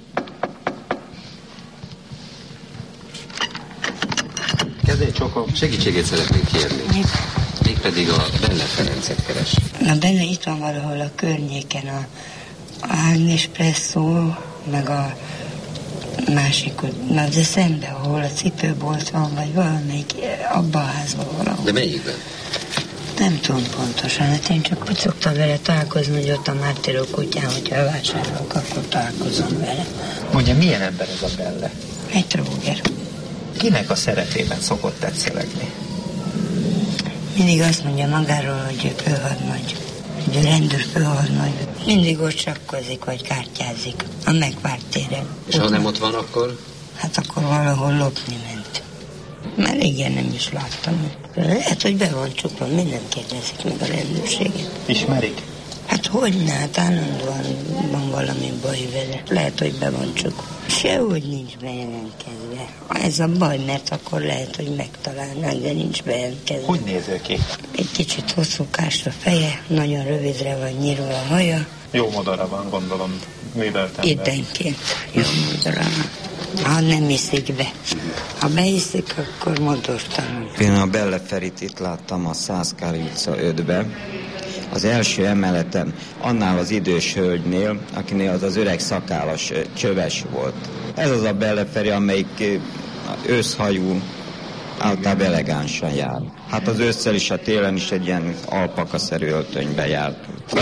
Kezdj csokom. Segítségét szeretnénk kérni. Mégpedig a Belle Ferencet keres. Na Belle itt van valahol a környéken, a Ágnes Presszó, meg a másik, na de szembe, ahol a cipőbolt van, vagy valamelyik, abban a házban valahol. De melyikben? Nem tudom pontosan, hát én csak úgy szoktam vele találkozni, hogy ott a Mártírok útján, hogyha vásárolok, akkor találkozom vele. Mondja, milyen ember ez a Belle? Egy tróger. Kinek a szeretében szokott tetszelegni? Mindig azt mondja magáról, hogy ő főhadnagy, hogy ő rendőr főhadnagy. Mindig ott sakkozik, vagy kártyázik a megvárt téren. És ha nem ott van, akkor? Hát akkor valahol lopni ment. Már régen nem is láttam. Lehet, hogy be van csukva, minden kérdezik meg a rendőrséget. Ismerik? Hát hogyne, hát állandóan van valami baj vele. Lehet, hogy be van csukva. Sehogy nincs bejelentkezve. Ez a baj, mert akkor lehet, hogy megtalálnák, de nincs bejelentkezve. Hogy néz ő ki? Egy kicsit hosszúkás a feje, nagyon rövidre van nyírva a haja. Jó modora van, gondolom, művelt ember. Időnként jó modora van. Ha nem iszik be. Ha beiszik, akkor modortalan. Én a Belle Ferit itt láttam a Szászkári utca 5-be. Az első emeleten, annál az idős hölgynél, akinél az öreg szakállas csöves volt. Ez az a Belle Feri, amelyik őszhajú, általában elegánsan jár. Hát az ősszel is, a télen is egy ilyen alpakaszerű öltönybe járt.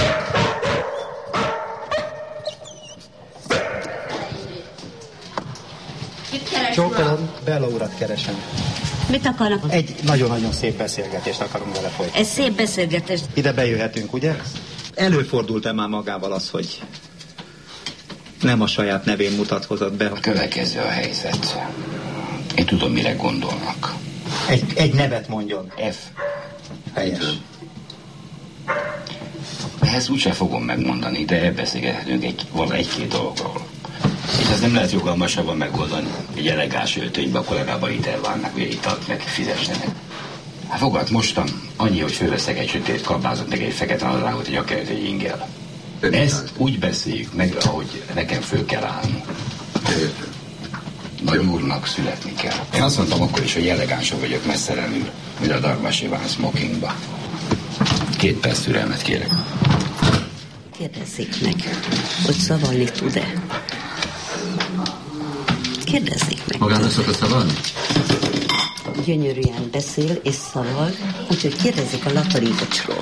Csókolom, Bella urat keresem. Mit akarnak? Egy nagyon-nagyon szép beszélgetést akarunk vele folytatni. Ez szép beszélgetés. Ide bejöhetünk, ugye? Előfordult-e már magával az, hogy nem a saját nevén mutatkozott be? A következő a helyzet. Én tudom, mire gondolnak. Egy nevet mondjon. F. Helyes. Ehhez úgyse fogom megmondani, de beszélgethetünk egy-két dologról. És ez nem lehet jogalmasabban megoldani. Egy elegáns öltönybe, akkor legalább itt elvárnak, hogy italt meg fizessenek. Hát fogad mostam, annyi, hogy fölveszek egy sötét kabázot, meg egy fekete nadrágot, egy akert, egy ingel. Ezt úgy beszéljük meg, ahogy nekem föl kell állni. Nagy úrnak születni kell. Én azt mondtam akkor is, hogy elegánsabb vagyok messzelenül, mint a Darvas Iván smokingba. 2 perc türelmet kérek. Kérdezzék meg, hogy szavalni tud-e. Kérdezzék meg. Magának szokott szavalni? Gyönyörűen beszél és szaval, úgyhogy kérdezzék a Latarivocsról.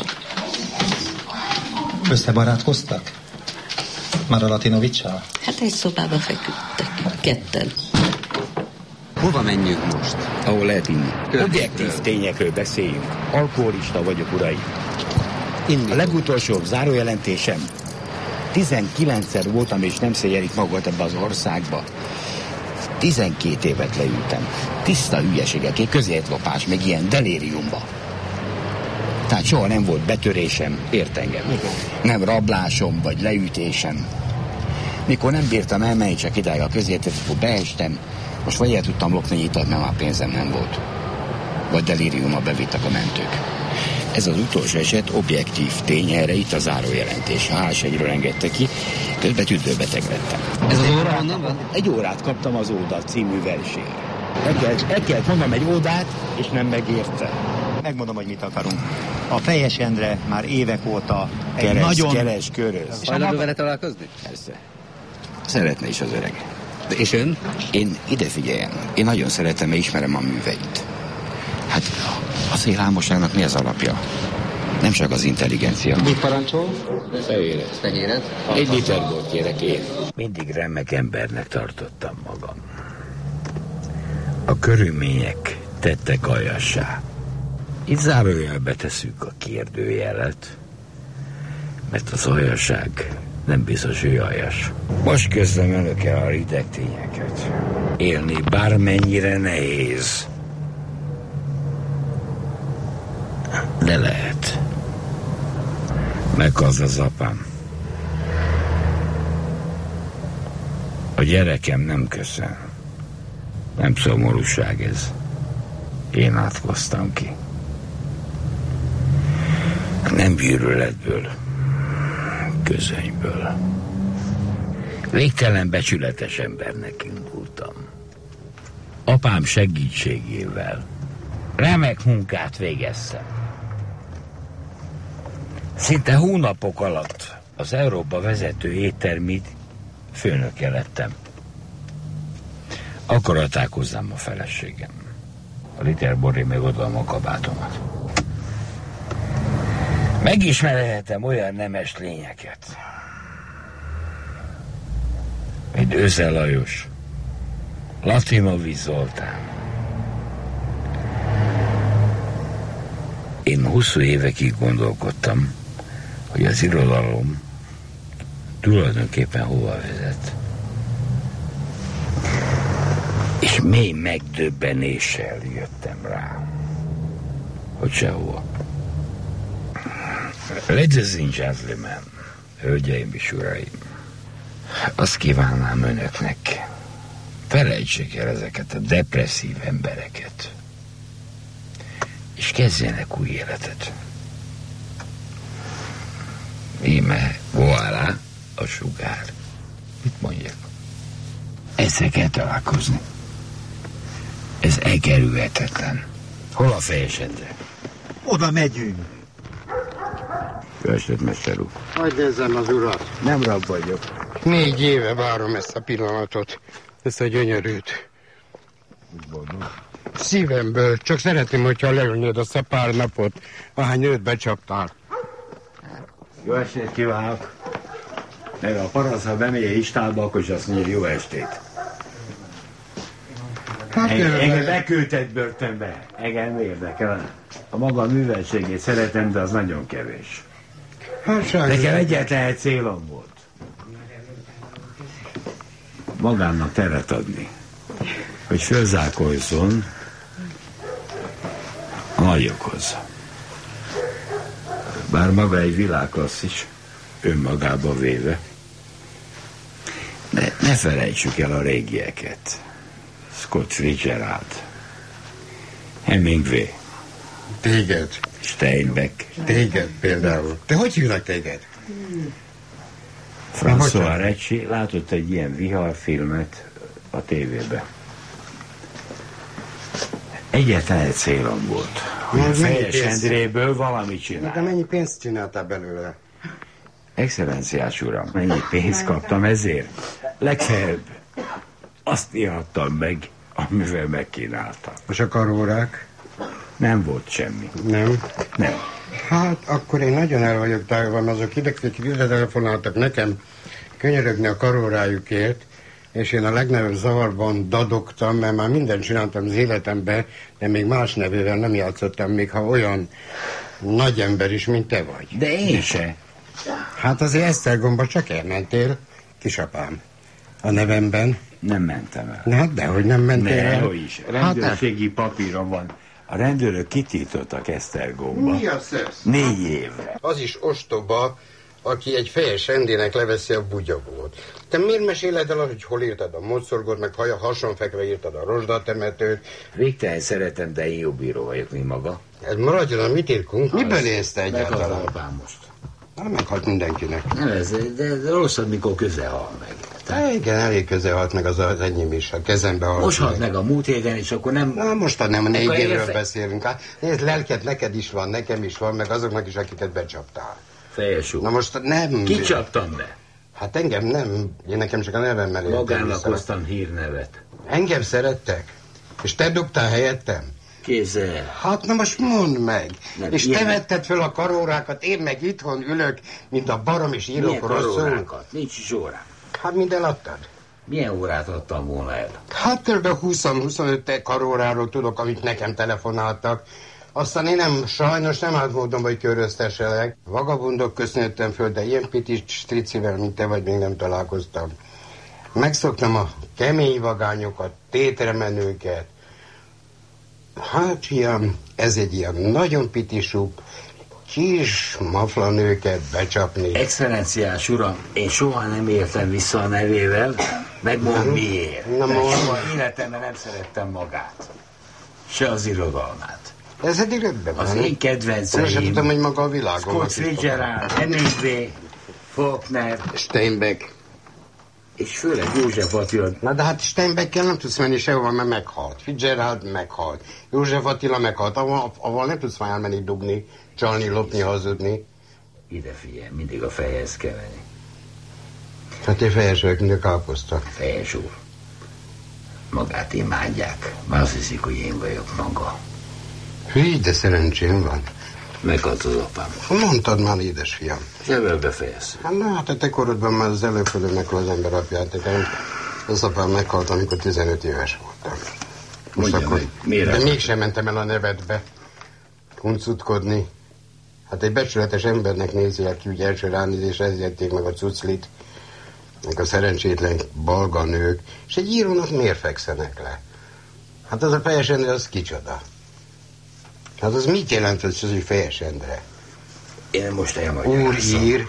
Összebarátkoztak? Már a Latinovicsal? Hát egy szobába feküdtek, ketten. Hova menjünk most? Ahol lehet inni. Objektív tényekről beszéljünk. Alkoholista vagyok, uraim. A legutolsó zárójelentésem. 19-szer voltam, és nem szégyelik magukat ebbe az országba. 12 évet leültem. Tiszta hülyeségek, közértlopás, meg ilyen delíriumba. Tehát soha nem volt betörésem, ért engem. Nem rablásom, vagy leütésem. Mikor nem bírtam elmenni csak idáig a közértet, akkor beestem. Most vagy el tudtam lopni italt, mert már pénzem nem volt. Vagy delíriumba bevittek a mentők. Ez az utolsó eset objektív tény, erre itt a zárójelentés. H1-ről engedte ki, közben tüdőbeteg lettem. Ez az óra honnan van? Egy órát kaptam az Óda című versére. El kellett mondanom egy ódát, és nem megérte. Megmondom, hogy mit akarunk. A Fejes Endre már évek óta egy keres, köröz. Hajlandó vele találkozni? Persze. Szeretne is az öreg. De és ön? Én ide figyeljem. Én nagyon szeretem, mert ismerem a műveit. Hát a szélhámosságnak mi az alapja? Nem csak az intelligencia. Mit parancsol? Fehéret. Fehéret? 1 liter bort kérek én. Mindig remek embernek tartottam magam. A körülmények tettek aljassá. Itt zárójelbe tesszük a kérdőjelet, mert az aljasság nem biztos, hogy aljas. Most közlöm önökkel a rideg tényeket. Élni bármennyire nehéz, de lehet. Meghalt az apám. A gyerekem nem köszön. Nem szomorúság ez. Én átkoztam ki. Nem gyűlöletből, közönyből. Végtelen becsületes embernek indultam. Apám segítségével remek munkát végeztem. Szinte hónapok alatt az Európa vezető éttermi főnöke lettem. Akkor adták hozzám a feleségem. A liter borré meg odaadom a kabátomat. Megismerhetem olyan nemes lényeket, mint Őze Lajos, Latinovics Zoltán. Én hosszú évekig gondolkodtam, hogy az irodalom tulajdonképpen hova vezet. És mély megdöbbenéssel jöttem rá, hogy sehova. Ladies and gentlemen, hölgyeim és uraim, azt kívánnám önöknek, felejtsék el ezeket a depresszív embereket, és kezdjenek új életet. Íme, voilà, a sugár. Mit mondjak? Egyszer kell találkozni. Ez elkerülhetetlen. Hol a fejesedre? Oda megyünk. Jó estét, mester úr. Hagyd ezzem az urat. Nem rab vagyok. 4 éve várom ezt a pillanatot, ezt a gyönyörűt. Szívemből, csak szeretném, hogyha leülnéd azt a pár napot, ahány őt becsaptál. Jó estét kívánok. Mert a parasz, ha bemegy a istálba, akkor is azt mondja, jó estét. Hát engem beküldted börtönbe. Engem érdekel. A maga műveltségét szeretem, de az nagyon kevés. Hát, nekem egyetlen egy célom volt. Magának teret adni. Hogy fölzákoljon a nagyokhoz. Bár maga egy világklasszis, önmagába véve. De ne felejtsük el a régieket. Scott Fitzgerald, Hemingway. Téged. Steinbeck. Téged például. Te hogy hívnak téged? François Recchi látott egy ilyen viharfilmet a tévében. Egyetlen egy célom volt, hogy a Fejes Endréből valamit csinál. De mennyi pénzt csináltál belőle? Excellenciás uram, mennyi pénzt kaptam ezért? Legfeljebb azt ihattam meg, amivel megkínáltam. És a karórák? Nem volt semmi. Nem? Nem. Hát, akkor én nagyon el vagyok tájolva, azok ide telefonáltak nekem könyörögni a karórájukért, és én a legnagyobb zavarban dadogtam, mert már mindent csináltam az életemben, de még más nevével nem játszottam, még ha olyan nagy ember is, mint te vagy. De én se. Hát azért Esztergomba csak elmentél, kisapám. A nevemben. Nem mentem el. Na, dehogy nem mentél el. Dehogy is. Rendőrségi papírom van. A rendőrök kitiltottak Esztergomba. Mi a szesz? 4 évre. Az is ostoba, aki egy Fejes Endének leveszi a bugyogót. Te miért meséled el, hogy hol írtad a mocorgót, meg hasonfekve írtad a rozsdatemetőt? Végtelen szeretem, de én jobb író vagyok, mint maga. Ez maradjon a mit írkunk. Miből élsz te egyáltalán? Meghalt apám most. Meghalt mindenkinek. Nem ez, de rosszabb, mikor közel hal meg. Igen, elég közel halt meg az enyém is, a kezembe halt. Most halt meg a múlt héten, és akkor nem... Na, most nem 4 évről beszélünk. Hát, nézd, lelket neked is van, nekem is van, meg azoknak is, akiket becsaptál. Fejes úr. Na most nem... Ki csaptam be? Hát engem nem. Én nekem csak a nevemmel éltem. Magának hoztam hírnevet. Engem szerettek? És te dobtál helyettem? Kézzel. Hát na most mondd meg. Nem, és te vetted föl a karórákat, én meg itthon ülök, mint a barom, és írok rosszul. Karórákat? Nincs is órák. Hát mind eladtad? Milyen órát adtam volna el? Hát kb. 20-25 karóráról tudok, amit nekem telefonáltak. Aztán én sajnos nem állt módon, hogy köröztesselek. Vagabundok köszönöttem föl, de ilyen pitis stricivel, mint te vagy, még nem találkoztam. Megszoktam a kemény vagányokat, tétremenőket. Hát ilyen, ez egy ilyen nagyon pitisúbb, kis maflanőket becsapni. Excellenciás uram, én soha nem éltem vissza a nevével, megmondom miért. Soha életemben nem szerettem magát. Se az irodalmát. Ez eddig rendben van. Az én kedvenceim. Most sem tudom, hogy maga a világon. Scott Fitzgerald, Hemingway, Faulkner, Steinbeck. És főleg József Attila. Na de hát Steinbeckkel nem tudsz menni sehova, mert meghalt. Fitzgerald meghalt. József Attila meghalt. Avval nem tudsz már elmenni dugni, csalni, lopni, hazudni. Ide figyelj, mindig a fejhez kell menni. Hát én fejes vagyok, mint a káposzta. Fejes úr. Magát imádják. Már azt hiszik, hogy én vagyok maga. Hű, de szerencsém van. Meghalt az apám. Mondtad már, édesfiam. Ebből befejez. Hát a te korodban már az előfordul meg az ember apját. Az apám meghalt, amikor 15 éves voltam. Most akkor, de mégsem mentem el a nevedbe kuncutkodni. Hát egy becsületes embernek nézzék ki, úgy első ránézésre ezzették meg a cuclit, meg a szerencsétlen balga nők, és egy írónak miért fekszenek le? Hát az a Fejes Endre, az kicsoda? Hát az mit jelent, hogy az, hogy Fejes Endre? Én most elmagyarázom. Úrír.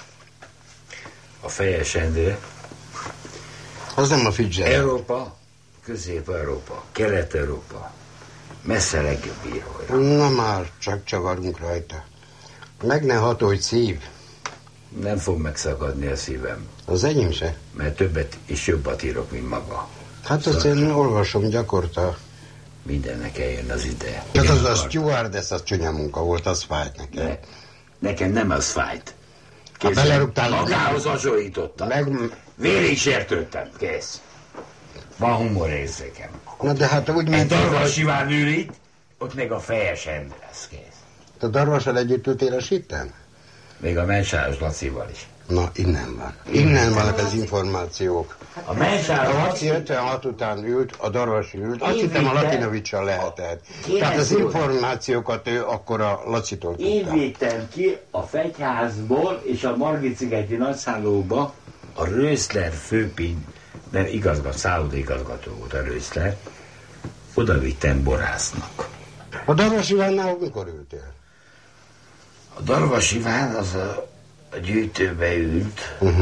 A Fejes Endre. Az nem a Fitzgerald. Európa, Közép-Európa, Kelet-Európa. Messze legjobb írója. Na már, csak csavarunk rajta. Meg ne hatolj szív. Nem fog megszakadni a szívem. Az enyém se? Mert többet és jobbat írok, mint maga. Hát azt én olvasom gyakorta. Mindennek eljön az ideje. Hát az a stewardess, az csúnya munka volt, az fájt nekem. Nekem nem az fájt. Ha belerúgtál... Magához hasonlítottam. Vérig sértődtem, kész. Van humorérzékem. Na de hát úgy... Egy Darvas Iván ül itt, ott még a Fejes Endre lesz, kész. Te Darvassal együtt ültél a sitten? Még a Mensáros Lacival is. Na, innen van. Innen vannak az információk. A Mensáros Laci 56 után ült, a Darvas ült. Azt hittem a Latinovicsal lehetett. Tehát az információkat ő akkor a Lacitól tudta. Én vittem ki a Fegyházból és a Margit-szigeti nagyszállóba a Röszler főpin, nem szállodaigazgató volt a Röszler, oda vittem borásznak. A Darvas Ivánnál mikor ültél? A Darvas Iván az a gyűjtőbe ült,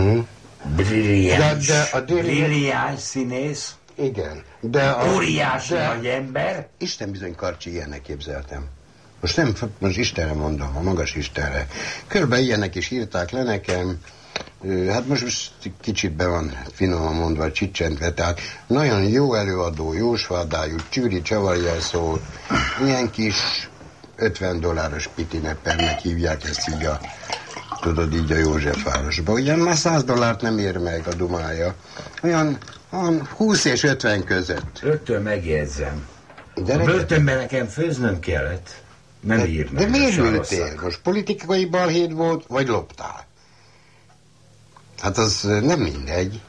brilliáns színész, igen, óriási nagy ember. Isten bizony, Karcsi, ilyennek képzeltem. Most Istenre mondom, a magas Istenre. Körülbelül ilyenek is írták le nekem, hát most kicsit be van finoman mondva, csicsentve, tehát nagyon jó előadó, jó svádájú, csűri csavarjal szólt, ilyen kis $50 pitineppernek hívják ezt így tudod, így a Józsefvárosba. Ugyan már $100 nem ér meg a dumája. Olyan 20 és 50 között. Rögtön megjegyzem. A börtönben nekem főznöm kellett. Nem írnak. De miért ültél? Most politikai balhét volt, vagy loptál? Hát az nem mindegy.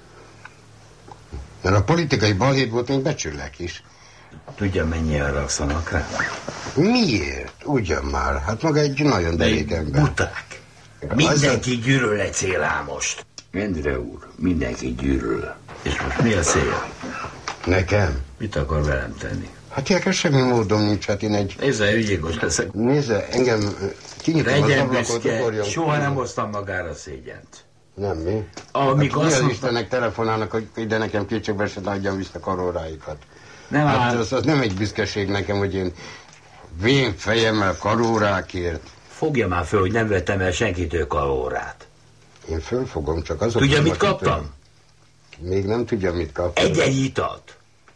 Mert a politikai balhét volt, még becsüllek is. Tudja, mennyien rakszanak rá? Miért? Ugyan már. Hát maga egy nagyon derék ember. Buták. Mindenki gyűlöl egy célámost. Endre úr, mindenki gyűlöl. És most mi a cél? Nekem? Mit akar velem tenni? Hát ilyenkor semmi módon nincs, hát én egy... Nézze, ügyékos leszek. Nézze, engem kinyitom az ablakot, ugorjon. Soha nem hoztam magára szégyent. Nem, mi? Amikor hát, Istennek telefonálnak, hogy ide nekem kétségbe se adjam vissza karóráikat. Nem hát az nem egy büszkeség nekem, hogy én vén fejemmel karórákért. Fogja már föl, hogy nem vettem el senkitől kalórát. Én fölfogom, csak azok... Tudja, mit kaptam? Még nem tudja, mit kaptam. Egy italt.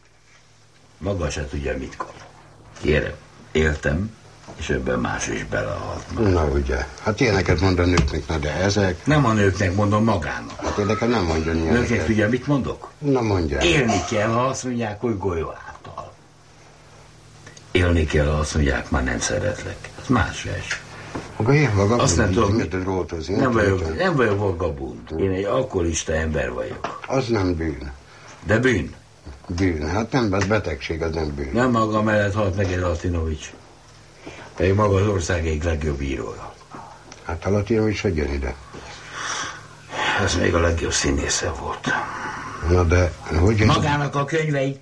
Maga se tudja, mit kap. Kérem, éltem, és ebben más is belehalt. Na ugye, hát ilyeneket mond a nőknek, na de ezek... Nem a nőknek, mondom magának. Hát én nekem nem mondjon ilyeneket. Nőknek tudja, mit mondok? Na mondja. Élni kell, ha azt mondják, hogy golyóáltal. Élni kell, ha azt mondják, már nem szeretlek. Ez más vers. Azt nem tudom, rótozni. Nem vagyok vagabund. Én egy alkoholista ember vagyok. Az nem bűn. De bűn. Bűn, hát nem, az betegség, az nem bűn. Nem maga mellett halt meg egy Latinovics. Pedig maga az ország egyik legjobb írója. Hát a Latinovics hogy jön ide? Ez még a legjobb színésze volt. Na de, hogy... Magának a könyveit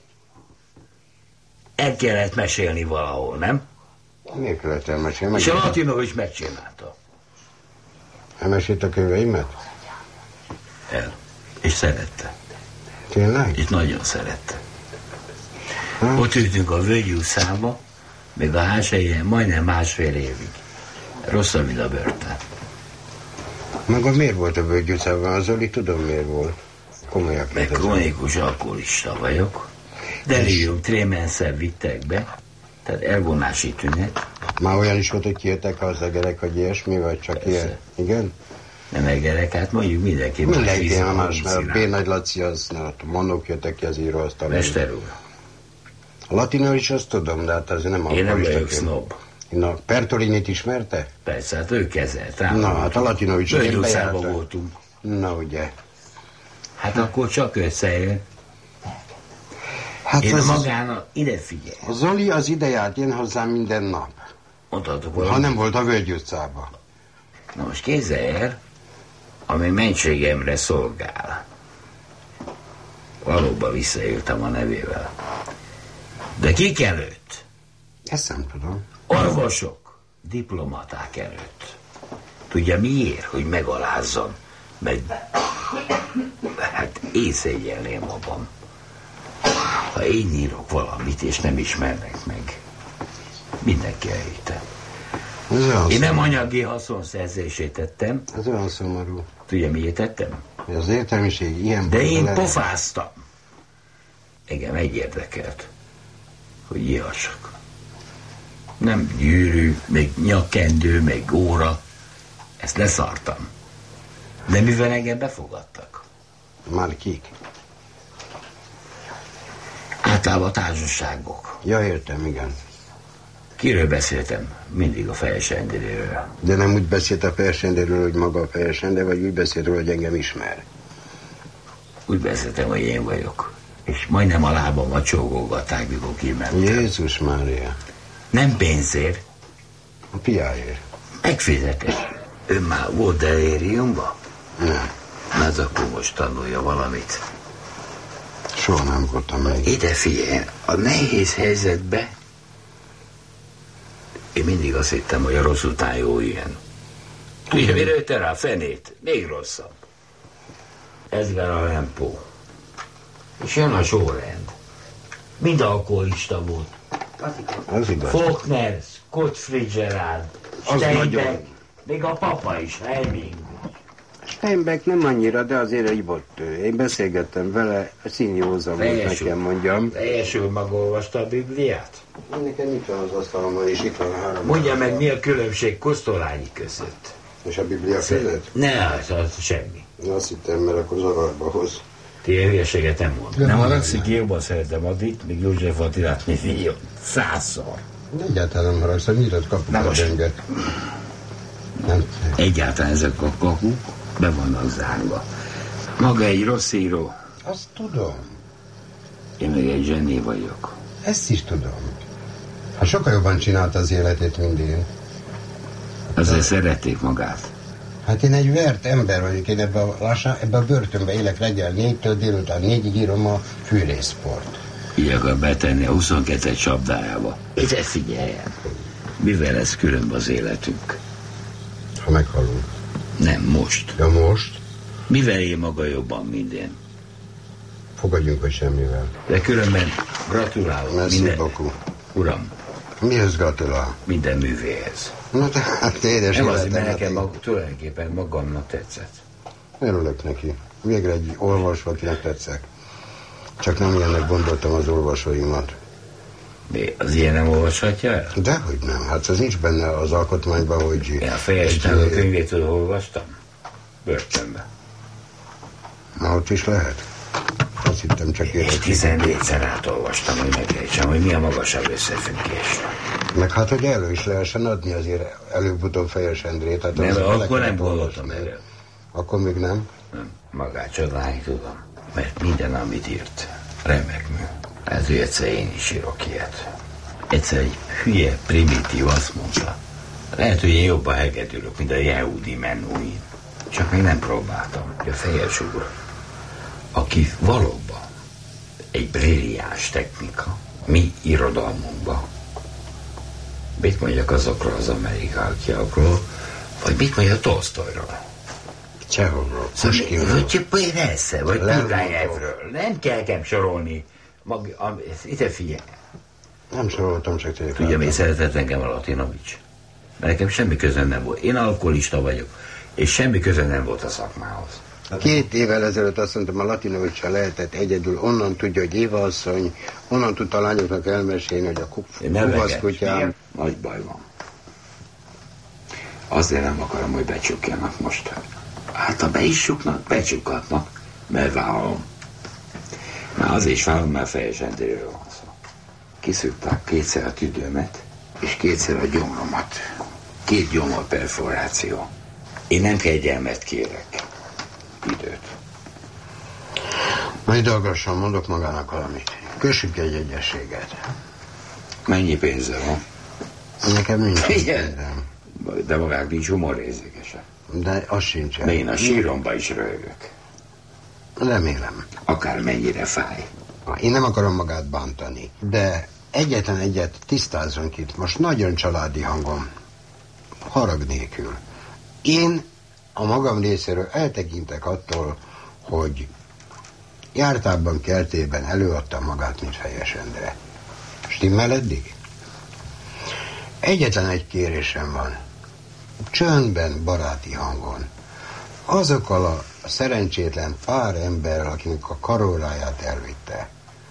el kellett mesélni valahol, nem? Miért kellett elmesélni? És a Latinovics megcsinálta. Elmesélt a könyveimet? El. És szerette. Tényleg? És nagyon szerette. Ott ültünk a Völgyi utcába, még a házhelyen majdnem másfél évig. Rosszabb, mint a börtön. Maga miért volt a Völgyi utcában? Az Zoli tudom miért volt. Komolyan. Meg krónikus alkoholista vagyok. Delirium tremenszel vittek be, tehát elvonási tünet. Már olyan is volt, hogy kijöttek az egerek, hogy ilyesmi, vagy csak persze. Ilyen? Igen? Nem egerek, hát mondjuk mindenki más. Mindenki más, mert a B. Nagy Laci, az, a Monok jöttek ki az íróasztal. Mester úr. A Latinovics azt tudom, de hát azért nem alkoholista. Én nem vagyok sznob. Na, Pertolinit ismerte? Persze, hát ő kezelt. Na, hát a Latinovics én bejártam. Voltunk. Na, ugye. Hát akkor csak összejön. Hát én magának ide figyelj. A Zoli az ide járt, jön hozzám minden nap. Mondhatok valami. Ha nem volt a Völgy utcában. Na most képzelj el, ami mentségemre szolgál. Valóban visszaéltem a nevével. De kik előtt? Ezt nem tudom. Orvosok, diplomaták előtt. Tudja miért? Hogy megalázzam. Meg... Hát én szégyelném magam. Ha én írok valamit, és nem ismernek meg, mindenki elhitte. Én nem anyagi haszonszerzését tettem. Ez olyan szomorú. Tudja, miért tettem? Az értelmiség ilyen... De én pofáztam. Engem egy érdekelt, hogy írhassak. Nem gyűrű, még nyakkendő, még óra. Ezt leszartam. De mivel engem befogadtak? Már kik? Általában társaságok. Ja, értem, igen. Kiről beszéltem? Mindig a Fejes Endréről. De nem úgy beszélt a Fejes Endréről, hogy maga a Fejes Endre, vagy úgy beszélt róla, hogy engem ismer? Úgy beszéltem, hogy én vagyok. És majdnem a lábamat csókolgatták, mikor kimentem. Jézus Mária. Nem pénzért. A piáért. Megfizetés. Ön már volt delíriumban? Nem. Na, az akkor most tanulja valamit. Soha nem voltam meg. Ide figyelj, a nehéz helyzetbe én mindig azt hittem, hogy a rossz után jó ilyen. Tudja, mire jöttem rá? Fenét. Még rosszabb. Edgar Allan Poe. És jön a sorrend. Mind alkoholista volt. Az igaz. Faulkner, Scott Fitzgerald, Steinbeck, még a papa is, Hemingway. Steinbeck nem annyira, de azért ivott ő. Én beszélgettem vele, színjózan volt, nekem mondjam. Teljesül maga olvasta a Bibliát? Nekem itt van az asztalomban, és itt van a 3. Mondja meg, mi a különbség Kosztolányi között? És a Biblia között? Ne, az semmi. Azt hittem, mert akkor zavarba hoz. Ti hülyeséget nem mondom. Nem haragszik, jobban szeretem Adit, még József Attilát, mint így 100-szor. Egyáltalán nem haragszom, nyitott kapuk a dönget. Egyáltalán ezek a kakuk be vannak zárva. Maga egy rossz író. Azt tudom. Én meg egy zseni vagyok. Ezt is tudom. Ha sokkal jobban csinálta az életét, mint én. Azért szerették magát. Hát én egy vert ember vagyok, én ebbe a börtönbe élek reggel 4-től délután 4-ig írom a fűrészport. Így akar betenni a 22 csapdájába. Ide figyeljen. Mivel lesz különb az életünk? Ha meghalunk. Nem, most. Ja, most? Mivel él maga jobban, mint én? Fogadjunk, hogy semmivel. De különben gratulálok. Merci beaucoup. Uram. Mihez gratulál? Minden művéhez. Na tehát édes nem azért, mert nekem tulajdonképpen magamnak tetszett. Örülök neki. Végre egy olvasó, akinek tetszek. Csak nem ilyennek gondoltam az olvasóimat. Mi? Az ilyen nem olvashatja el? Dehogy nem. Hát ez nincs benne az alkotmányban, hogy... Én a Fejes Endre könyvétől olvastam. Börtönbe. Na, ott is lehet. Azt hittem csak és 14-szer átolvastam, hogy megértsem, hogy mi a magasabb összefüggés. Meg hát, hogy elő is lehessen adni azért előbb-utóbb Fejes Endrét. Hát nem, akkor nem gondoltam elő. Akkor még nem? Nem, magát csodálni tudom. Mert minden, amit írt, Remek mű. Ez egyszer én is írok ilyet. Egyszer egy hülye primitív azt mondta. Lehet, hogy én jobban hegedülök, mint a Yehudi Menuhin. Csak még nem próbáltam. A Fejes úr, aki valóban egy brilliáns technika, mi irodalmunkban. Mit mondjak azokról az amerikaiakról, vagy mit mondjak Tolsztojról? Csehovról, Puskínról. Vagy persze, vagy Turgányevről. Nem kell nekem sorolni. Ide figyelj. Nem soroltam, csak tényleg. Tudja, miért szeretett engem a Latinovics? Mert nekem semmi közön nem volt. Én alkoholista vagyok, és semmi közön nem volt a szakmához. 2 évvel ezelőtt azt mondtam, a Latinovics-sal lehetett egyedül, onnan tudja, hogy Éva asszony, onnan tudta a lányoknak elmesélni, hogy a kuvaszkutyám. Nagy baj van. Azért nem akarom, hogy becsukjanak most. Hát ha be is csuknak, becsukhatnak, mert vállalom. Már az is vállalom, mert Fejes Endréről van szó. Kiszűrták 2-szer a tüdőmet, és 2-szer a gyomromat. 2 gyomor perforáció. Én nem kegyelmet kérek. Időt. Majd dolgosan mondok magának valamit. Kössük egy egyességet. Mennyi pénze van? Nekem nincs pénzem. De magák nincs humorérzékesen. De az sincsen. De én a síromba is röhögök. Remélem. Akár mennyire fáj. Én nem akarom magát bántani, de egyetlen egyet tisztázzunk itt. Most nagyon családi hangom. Harag nélkül. Én a magam részéről eltekintek attól, hogy jártában, kertében előadta magát, mint Fejes Endre. Stimmel eddig? Egyetlen egy kérésem van. Csöndben, baráti hangon. Azokkal a szerencsétlen pár emberrel, akinek a karóráját elvitte.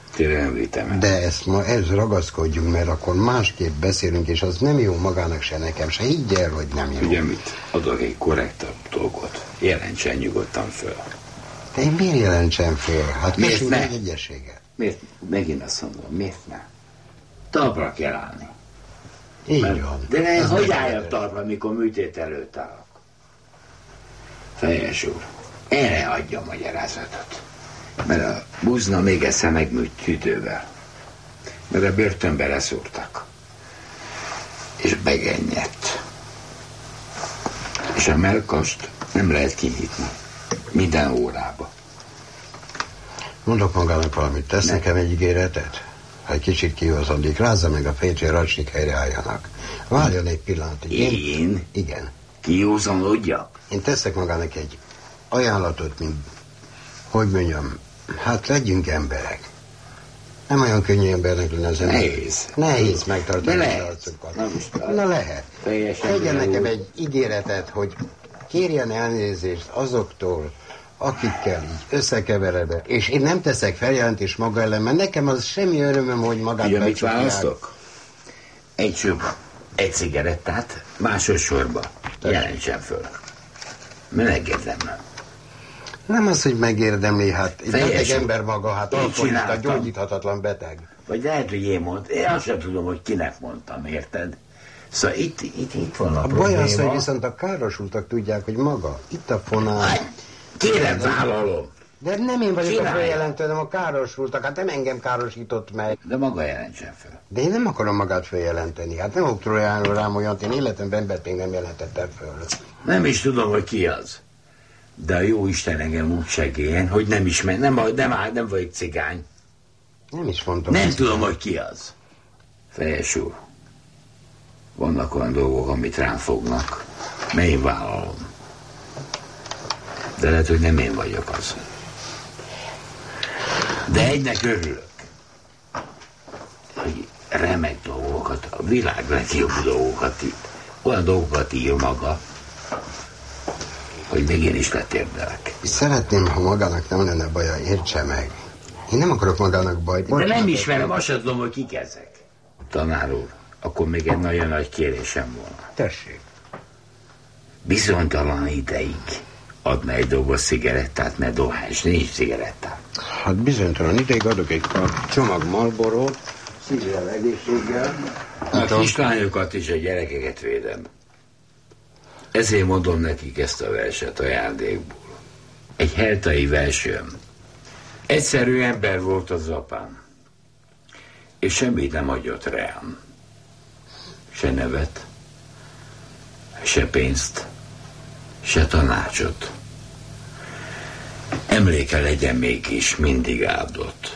De ez ragaszkodjunk, mert akkor másképp beszélünk, és az nem jó magának se nekem, se higgy el, hogy nem jó. Ugye mit? Adok egy korrektabb dolgot. Jelentsen nyugodtan föl. De én miért jelentsem föl? Hát miért ne? Egy egyességet. Miért? Megint azt mondom, miért ne? Talpra kell állni. Így van. De ne, hogy álljak talpra, amikor műtét előtt állok? Fejes úr, erre adja a magyarázatot. Mert a buzna még egyszer megműt tüdővel. Mert a börtönbe leszúrtak. És begennyett. És a mellkast nem lehet kinyitni. Minden órába. Mondok magának valamit, tesz nekem egy ígéretet? Ha egy kicsit kihozodik, rázza meg a fejét, hogy a racsik helyre álljanak. Várjon egy pillanatig. Én? Igen. Kiúzanodjak? Én teszek magának egy ajánlatot, mint, hogy mondjam, hát legyünk emberek. Nem olyan könnyű embernek lenne az ember. Nehéz megtartani az arcukat. Na lehet. Tegyen nekem egy ígéretet, hogy kérjen elnézést azoktól, akikkel így összekeveredve. És én nem teszek feljelentést maga ellen, mert nekem az semmi örömöm, hogy magát becsukják. Mit választok? Egy csupa, egy cigarettát, másodszorba. Jelentsen föl. Megérdemlem. Nem az, hogy megérdemli, hát egy beteg ember maga, hát alkoholista, gyógyíthatatlan beteg. Vagy lehet, hogy én mondtam. Én azt sem tudom, hogy kinek mondtam, érted? Szóval itt van a probléma. Baj az, hogy viszont a károsultak tudják, hogy maga, itt a fonál. Kérem, vállalom. De nem én vagyok a följelentő, hanem a károsultak. Hát nem engem károsított meg. De maga jelentsen föl. De én nem akarom magát följelenteni. Hát nem fogok rám olyant, én életemben embert még nem jelentettem föl. Nem is tudom, hogy ki az. De a jó Isten engem úgy segélyen, hogy nem ismer, nem vagyok cigány. Nem is mondtam. Nem tudom, hogy ki az. Fejes úr, vannak olyan dolgok, amit rám fognak, mert én vállalom. De lehet, hogy nem én vagyok az. De egynek örülök, hogy remek dolgokat, a világ legjobb dolgokat, olyan dolgokat ír maga, hogy még én is letérdelek. Szeretném, ha magának nem lenne baja, értse meg. Én nem akarok magának bajt. De nem ismerem, azt sem tudom, hogy kik ezek. Tanár úr, akkor még egy nagyon nagy kérésem volna. Tessék. Bizonytalan ideig adna egy doboz cigarettát, mert dohányos, nincs cigarettát. Hát bizonytalan ideig adok egy csomag Marlborót, szívvel, egészséggel. A kislányokat és a gyerekeket védem. Ezért mondom nekik ezt a verset ajándékból. Egy heltai versőm. Egyszerű ember volt az apám, és semmit nem adott rám. Se nevet, se pénzt, se tanácsot. Emléke legyen mégis, mindig áldott.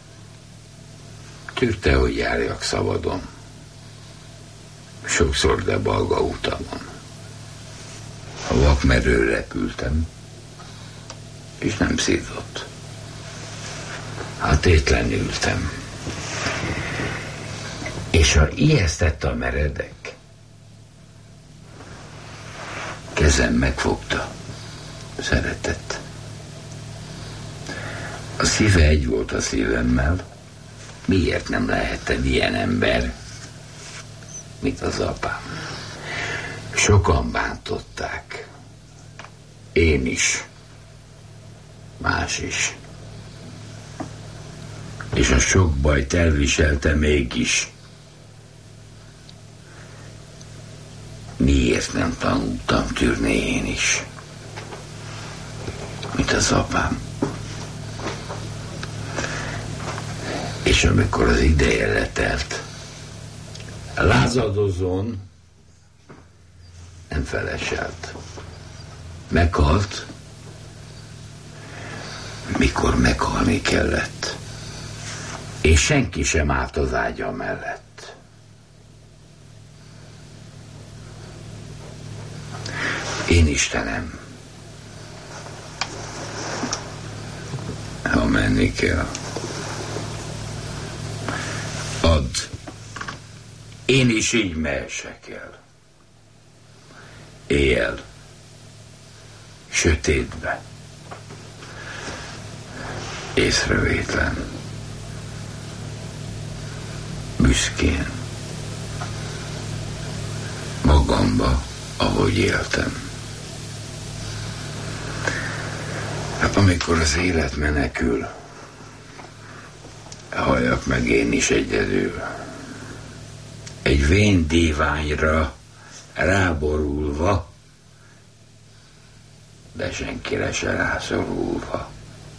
Tűrte, hogy járjak szabadon. Sokszor, de balga utamon. A vakmerőre repültem, és nem szított. Hát étlen ültem. És ha ijesztett a meredek, kezem megfogta, szeretett. A szíve egy volt a szívemmel, miért nem lehettem ilyen ember, mint az apám? Sokan bántották. Én is. Más is. És a sok bajt elviselte mégis. Miért nem tanultam tűrni én is, mint az apám? És amikor az ideje letelt, lázadozón nem feleselt. Meghalt, mikor meghalni kellett, és senki sem állt az ágya mellett. Én Istenem, ha menni kell, add, én is így mehessek el. Éjjel, sötétbe, észrevétlen, büszkén, magamba, ahogy éltem. Amikor az élet menekül, halljak meg én is egyedül. Egy vén díványra ráborulva, de senkire se rászorulva,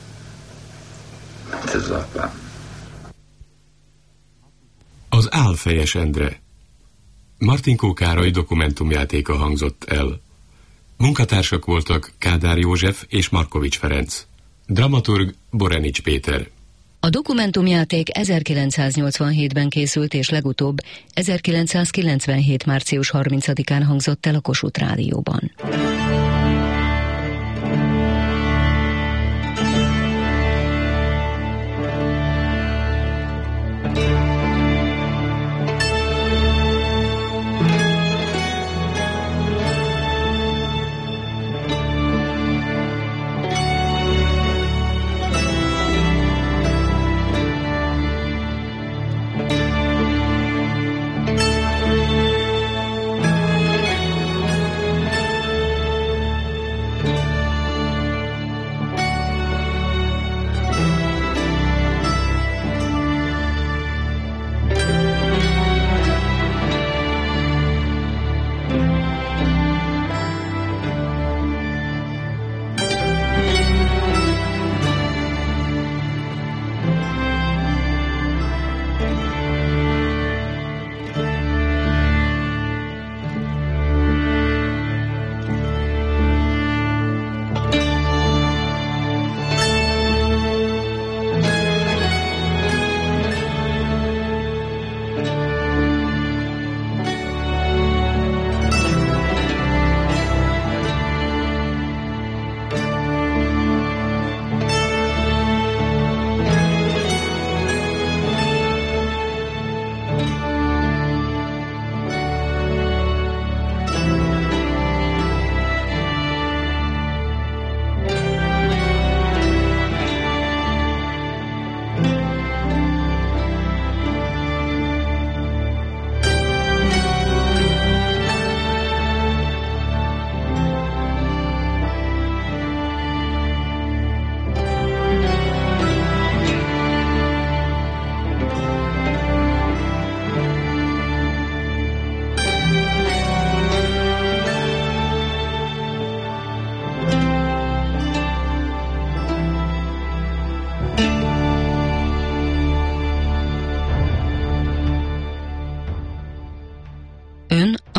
mint az apám. Az Álfejes Endre. Martinkó Károly dokumentumjátéka hangzott el. Munkatársak voltak Kádár József és Markovics Ferenc. Dramaturg Borenics Péter. A dokumentumjáték 1987-ben készült, és legutóbb 1997. március 30-án hangzott el a Kossuth Rádióban.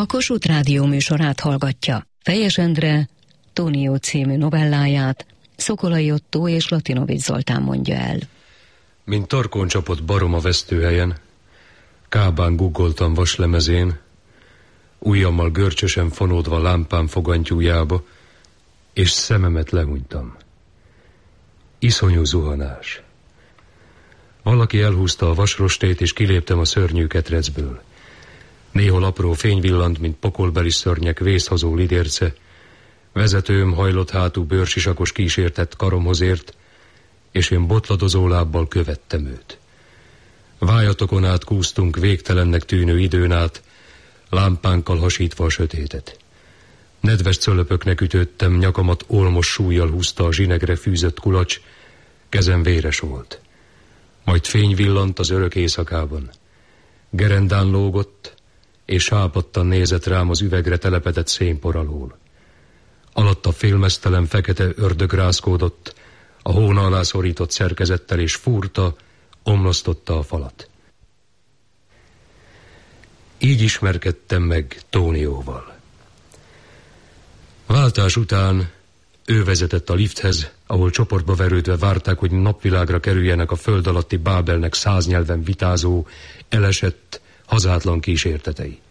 Kossuth Rádió műsorát hallgatja. Fejes Endre Tónió című novelláját Szokolai Ottó és Latinovics Zoltán mondja el. Mint tarkon csapott barom a vesztőhelyen, kábán guggoltam vaslemezén, ujjammal görcsösen fonódva lámpám fogantyújába, és szememet lehunytam. Iszonyú zuhanás. Valaki elhúzta a vasrostét, és kiléptem a szörnyű ketrecből. Néhol apró fény villant, mint pokolbeli szörnyek vészhozó lidérce. Vezetőm hajlott hátú bőrsisakos kísértett karomhoz ért, és én botladozó lábbal követtem őt. Vájatokon át kúztunk végtelennek tűnő időn át, lámpánkkal hasítva a sötétet. Nedves cölöpöknek ütődtem, nyakamat olmos súllyal húzta a zsinegre fűzött kulacs, kezem véres volt. Majd fény villant az örök éjszakában. Gerendán lógott, és sápadtan nézett rám az üvegre telepedett szénpor alól. Alatta félmeztelen fekete ördög rázkódott, a hóna alá szorított szerkezettel, és fúrta, omlasztotta a falat. Így ismerkedtem meg Tónióval. Váltás után ő vezetett a lifthez, ahol csoportba verődve várták, hogy napvilágra kerüljenek a föld alatti Bábelnek 100 nyelven vitázó, elesett, hazátlan kísértetei.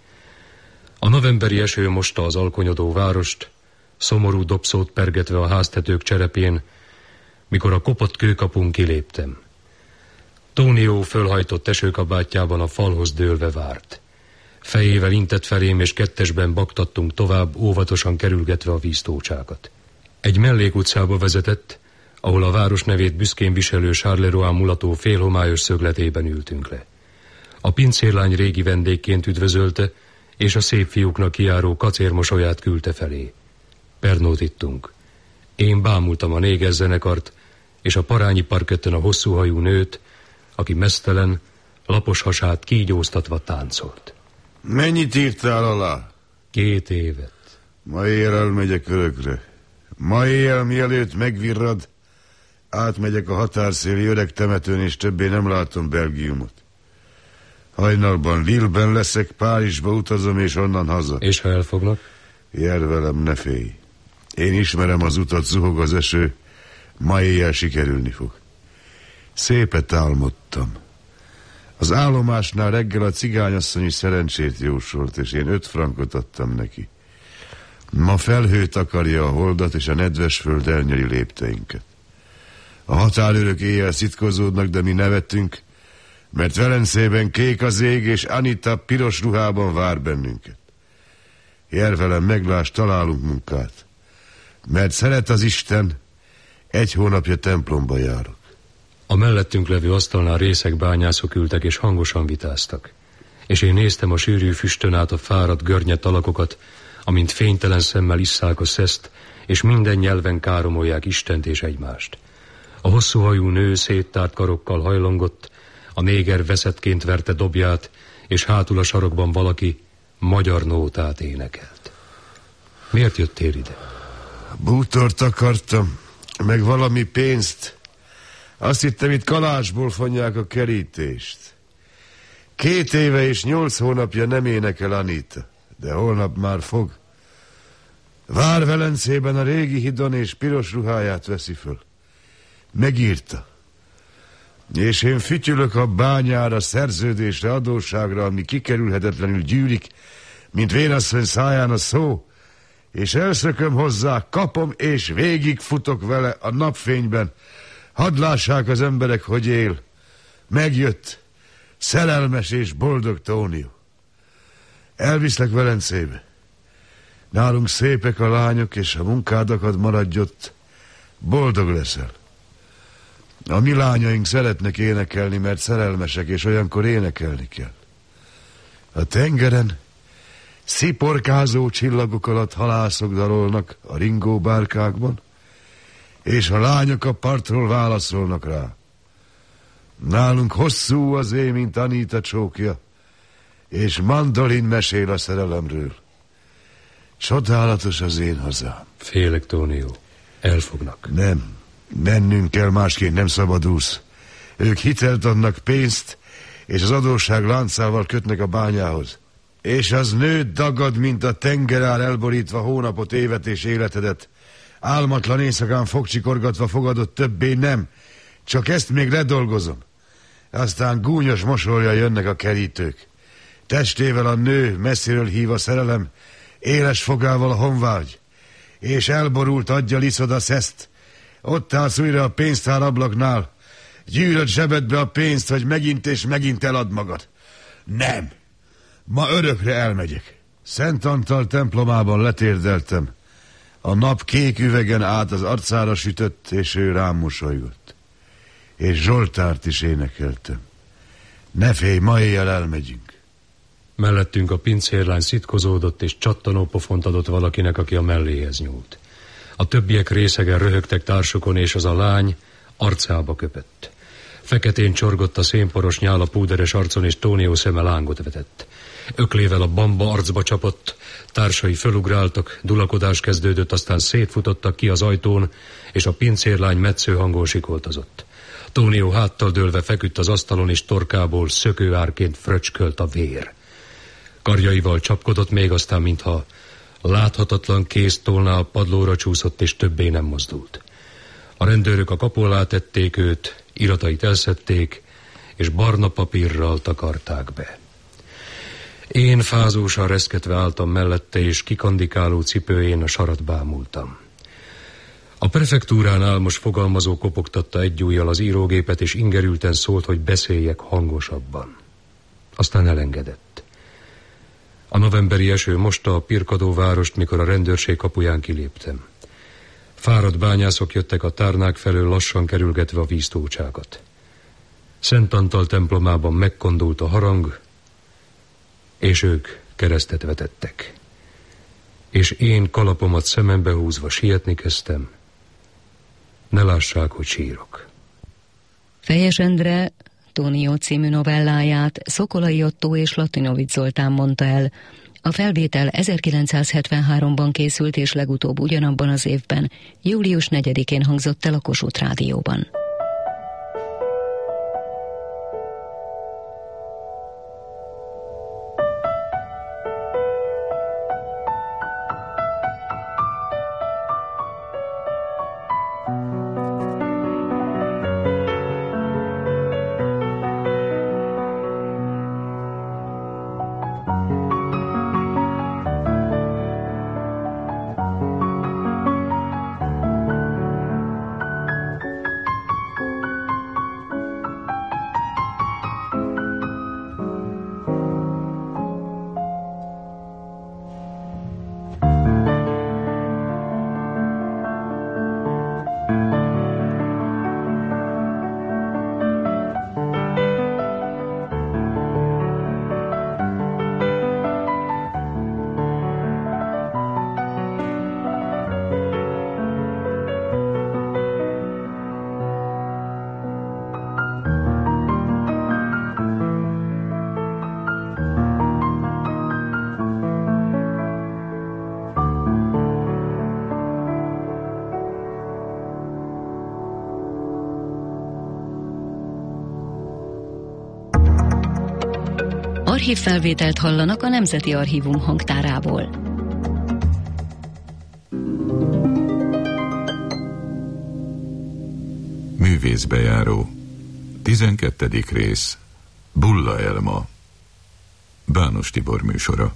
A novemberi eső mosta az alkonyodó várost, szomorú dobszót pergetve a háztetők cserepén, mikor a kopott kőkapun kiléptem. Tónió fölhajtott esőkabátjában a falhoz dőlve várt. Fejével intett felém, és kettesben baktattunk tovább, óvatosan kerülgetve a víztócsákat. Egy mellékutcába vezetett, ahol a város nevét büszkén viselő Charleroi mulató félhomályos szögletében ültünk le. A pincérlány régi vendégként üdvözölte, és a szép fiúknak kijáró kacérmosolyát küldte felé. Pernót ittunk. Én bámultam a négerzenekart, és a parányi parketten a hosszú hajú nőt, aki meztelen, lapos hasát kígyóztatva táncolt. Mennyit írtál alá? 2 évet. Ma éjjel elmegyek örökre. Ma éjjel, mielőtt megvirrad, átmegyek a határszéli öreg temetőn, és többé nem látom Belgiumot. Hajnalban Lille-ben leszek, Párizsba utazom, és onnan haza. És ha elfognak? Jár velem, ne félj. Én ismerem az utat, zuhog az eső, ma éjjel sikerülni fog. Szépet álmodtam. Az állomásnál reggel a cigányasszony is szerencsét jósolt, és én 5 frankot adtam neki. Ma felhő takarja a holdat, és a nedves föld elnyeli lépteinket. A határőrök éjjel szitkozódnak, de mi nevettünk, mert Velencében kék az ég, és Anita piros ruhában vár bennünket. Jár velem, meglásd, találunk munkát. Mert szeret az Isten, 1 hónapja templomba járok. A mellettünk levő asztalnál részekbányászok ültek, és hangosan vitáztak. És én néztem a sűrű füstön át a fáradt görnyet alakokat, amint fénytelen szemmel isszák a szeszt, és minden nyelven káromolják Istent és egymást. A hosszú hajú nő széttárt karokkal hajlongott, a néger veszettként verte dobját, és hátul a sarokban valaki magyar nótát énekelt. Miért jöttél ide? Bútort akartam, meg valami pénzt. Azt hittem, itt kalácsból fonják a kerítést. 2 éve és 8 hónapja nem énekel Anita, de holnap már fog. Vár Velencében a régi hidon, és piros ruháját veszi föl. Megírta. És én fütyülök a bányára, szerződésre, adósságra, ami kikerülhetetlenül gyűlik, mint vénasszony száján a szó, és elszököm hozzá, kapom, és végigfutok vele a napfényben. Hadd lássák az emberek, hogy él. Megjött, szerelmes és boldog Tónió. Elviszlek Velencébe. Nálunk szépek a lányok, és ha munkád akad, maradj ott, boldog leszel. A mi lányaink szeretnek énekelni, mert szerelmesek, és olyankor énekelni kell. A tengeren sziporkázó csillagok alatt halászok dalolnak a ringó bárkákban, és a lányok a partról válaszolnak rá. Nálunk hosszú az éj, mint Anita csókja, és mandolin mesél a szerelemről. Csodálatos az én hazám. Félek, Tónió. Elfognak. Nem. Mennünk kell, másként nem szabadulsz. Ők hitelt adnak, pénzt, és az adósság láncával kötnek a bányához. és az nőtt dagad, mint a tengerár elborítva hónapot, évet és életedet. Álmatlan éjszakán fogcsikorgatva fogadott, többé nem. Csak ezt még ledolgozom. Aztán gúnyos mosollyal jönnek a kerítők. Testével a nő messziről hív a szerelem, éles fogával a honvágy, és elborult aggyal iszod a szeszt. Ott állsz újra a pénztár ablaknál, gyűröd zsebedbe a pénzt, hogy megint és megint elad magad. Nem! Ma örökre elmegyek. Szent Antal templomában letérdeltem. A nap kék üvegen át az arcára sütött, és ő rám mosolygott. És Zsoltárt is énekeltem. Ne félj, ma éjjel elmegyünk. Mellettünk a pincérlány szitkozódott, és csattanó pofont adott valakinek, aki a melléhez nyúlt. A többiek részegen röhögtek társukon, és az a lány arcába köpött. Feketén csorgott a szénporos nyál a púderes arcon, és Tónió szeme lángot vetett. Öklével a bamba arcba csapott, társai fölugráltak, dulakodás kezdődött, aztán szétfutottak ki az ajtón, és a pincérlány metsző hangon sikoltozott. Tónió háttal dőlve feküdt az asztalon, és torkából szökőárként fröcskölt a vér. Karjaival csapkodott, még aztán, mintha láthatatlan kéz tolná a padlóra csúszott, és többé nem mozdult. A rendőrök a kapu alá tették őt, iratait elszedték, és barna papírral takarták be. Én fázósan reszketve álltam mellette, és kikandikáló cipőjén a sarat bámultam. A prefektúrán álmos fogalmazó kopogtatta egy ujjal az írógépet, és ingerülten szólt, hogy beszéljek hangosabban. Aztán elengedett. A novemberi eső mosta a pirkadó várost, mikor a rendőrség kapuján kiléptem. Fáradt bányászok jöttek a tárnák felől, lassan kerülgetve a víztócsákat. Szent Antal templomában megkondult a harang, és ők keresztet vetettek. És én kalapomat szemembe húzva sietni kezdtem. Ne lássák, hogy sírok. Fejes Endre Tónió című novelláját Szokolai Ottó és Latinovics Zoltán mondta el. A felvétel 1973-ban készült, és legutóbb ugyanabban az évben, július 4-én hangzott el a Kossuth Rádióban. Archívfelvételt hallanak a Nemzeti Archívum hangtárából. Művészbejáró 12. rész Bulla Elma Bános Tibor műsora.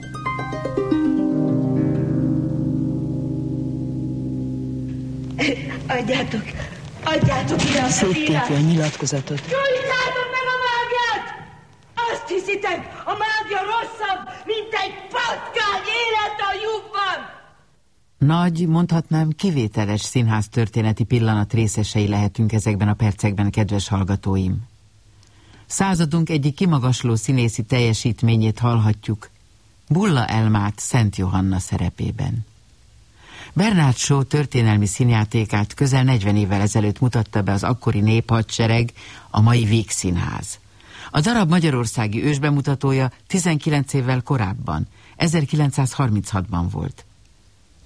Adjátok ide a széttépje a nyilatkozatot. Gyújtsátok meg a mágiát! Azt hiszitek, a mágia rosszabb, mint egy patkány élete a lyukban! Nagy, mondhatnám kivételes színház történeti pillanat részesei lehetünk ezekben a percekben, kedves hallgatóim. Századunk egyik kimagasló színészi teljesítményét hallhatjuk, Bulla Elmát Szent Johanna szerepében. Bernard Shaw történelmi színjátékát közel 40 évvel ezelőtt mutatta be az akkori néphadsereg, a mai Vígszínház. A darab magyarországi ősbemutatója 19 évvel korábban, 1936-ban volt.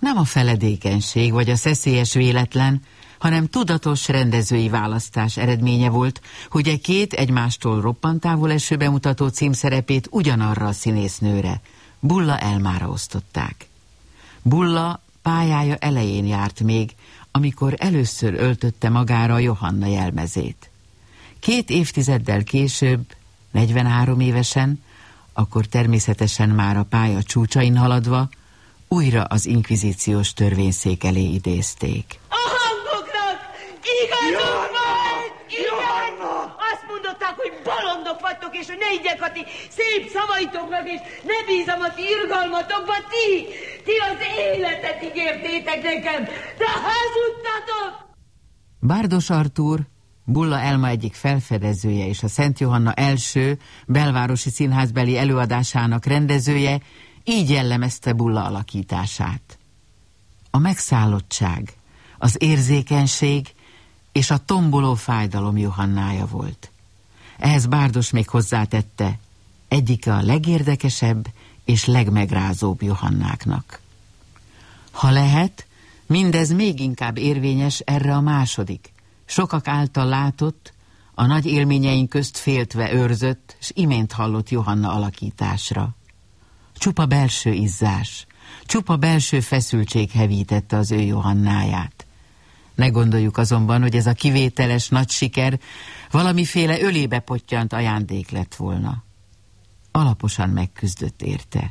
Nem a feledékenység vagy a szeszélyes véletlen, hanem tudatos rendezői választás eredménye volt, hogy egy két egymástól roppant távol eső bemutató címszerepét ugyanarra a színésznőre, Bulla Elmára osztották. Bulla pályája elején járt még, amikor először öltötte magára Johanna jelmezét. 2 évtizeddel később, 43 évesen, akkor természetesen már a pálya csúcsain haladva, újra az inkvizíciós törvényszék elé idézték. A hangoknak igazuk volt! Igen! Azt mondották, hogy bolondok vagytok, és hogy ne higgyek a ti szép szavaitoknak, és ne bízom a ti irgalmatokba, ti az életet ígértétek nekem, de hazudtatok! Bárdos Artúr, Bulla Elma egyik felfedezője és a Szent Johanna első belvárosi színházbeli előadásának rendezője, így jellemezte Bulla alakítását. A megszállottság, az érzékenység és a tomboló fájdalom Johannája volt. Ehhez Bárdos még hozzátette, egyike a legérdekesebb és legmegrázóbb Johannáknak. Ha lehet, mindez még inkább érvényes erre a második, sokak által látott, a nagy élményeink közt féltve őrzött, s imént hallott Johanna alakításra. Csupa belső izzás, csupa belső feszültség hevítette az ő Johannáját. Ne gondoljuk azonban, hogy ez a kivételes nagy siker valamiféle ölébe pottyant ajándék lett volna. Alaposan megküzdött érte.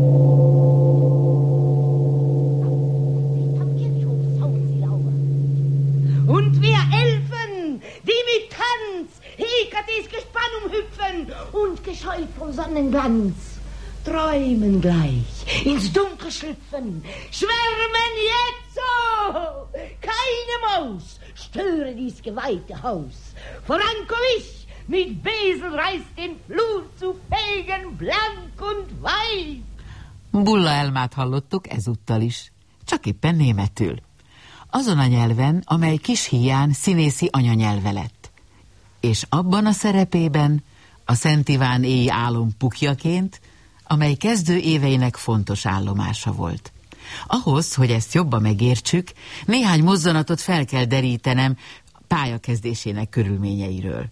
Und wir Elfen, die mit Tanz Hekates Gespann umhüpfen und gescheut vom Sonnenglanz, träumen gleich, ins Dunkel schlüpfen, schwärmen jetzo. Keine Maus störe dies geweihte Haus. Vorankovic mit Besel reißt den Flur zu fegen, blank und weiß. Bulla Elmát hallottuk ezúttal is, csak éppen németül. Azon a nyelven, amely kis híján színészi anyanyelve lett. És abban a szerepében a Szent Iván éji álom pukjaként, amely kezdő éveinek fontos állomása volt. Ahhoz, hogy ezt jobban megértsük, néhány mozzanatot fel kell derítenem pályakezdésének körülményeiről.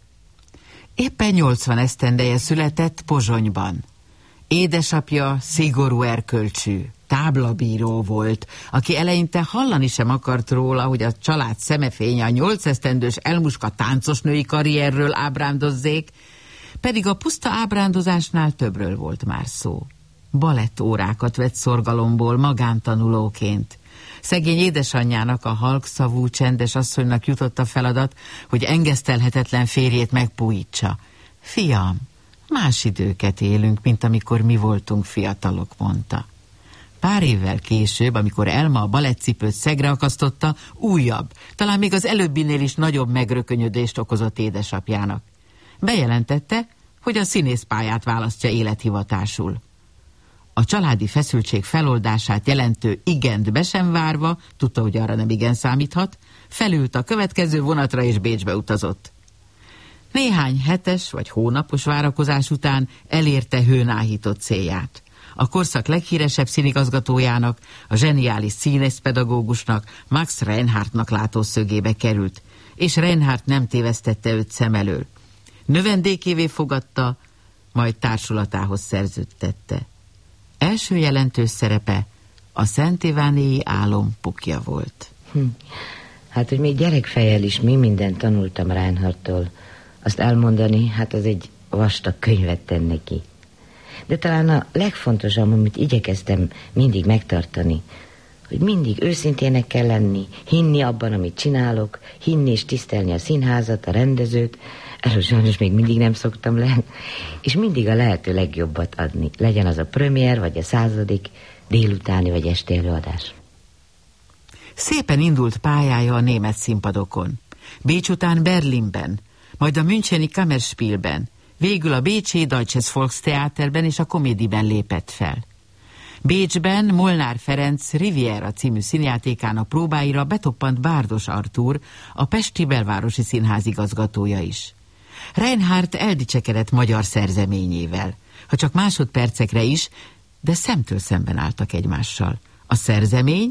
Éppen 80 esztendeje született Pozsonyban. Édesapja szigorú erkölcsű, táblabíró volt, aki eleinte hallani sem akart róla, hogy a család szemefénye a 8 esztendős Elmuska táncosnői karrierről ábrándozzék, pedig a puszta ábrándozásnál többről volt már szó. Balettórákat vett szorgalomból magántanulóként. Szegény édesanyjának, a halkszavú, csendes asszonynak jutott a feladat, hogy engesztelhetetlen férjét megpújítsa. Fiam, más időket élünk, mint amikor mi voltunk fiatalok, mondta. Pár évvel később, amikor Elma a balettcipőt szegre akasztotta, újabb, talán még az előbbinél is nagyobb megrökönyödést okozott édesapjának. Bejelentette, hogy a színészpályát választja élethivatásul. A családi feszültség feloldását jelentő igent be sem várva, tudta, hogy arra nem igen számíthat, felült a következő vonatra és Bécsbe utazott. Néhány hetes vagy hónapos várakozás után elérte hőnáhított célját. A korszak leghíresebb színigazgatójának, a zseniális színészpedagógusnak, Max Reinhardtnak látószögébe került, és Reinhardt nem tévesztette őt szem elől. Növendékévé fogadta, majd társulatához szerződtette. Első jelentős szerepe a Szent Ivánéi álom pukja volt. Hát, hogy még gyerekfejjel is mi mindent tanultam Reinhardttól, azt elmondani, hát az egy vastag könyvet tenne ki. De talán a legfontosabb, amit igyekeztem mindig megtartani, hogy mindig őszintének kell lenni, hinni abban, amit csinálok, hinni és tisztelni a színházat, a rendezőt, erről sajnos még mindig nem szoktam le, és mindig a lehető legjobbat adni. Legyen az a premier, vagy a 100. délutáni, vagy esti előadás. Szépen indult pályája a német színpadokon. Bécs után Berlinben, majd a müncheni Kammerspielben, végül a bécsi Deutsches Volkstheaterben és a Komédiben lépett fel. Bécsben Molnár Ferenc Riviera című színjátékának próbáira betoppant Bárdos Artúr, a Pesti Belvárosi Színház igazgatója is. Reinhardt eldicsekedett magyar szerzeményével, ha csak másodpercekre is, de szemtől szemben álltak egymással. A szerzemény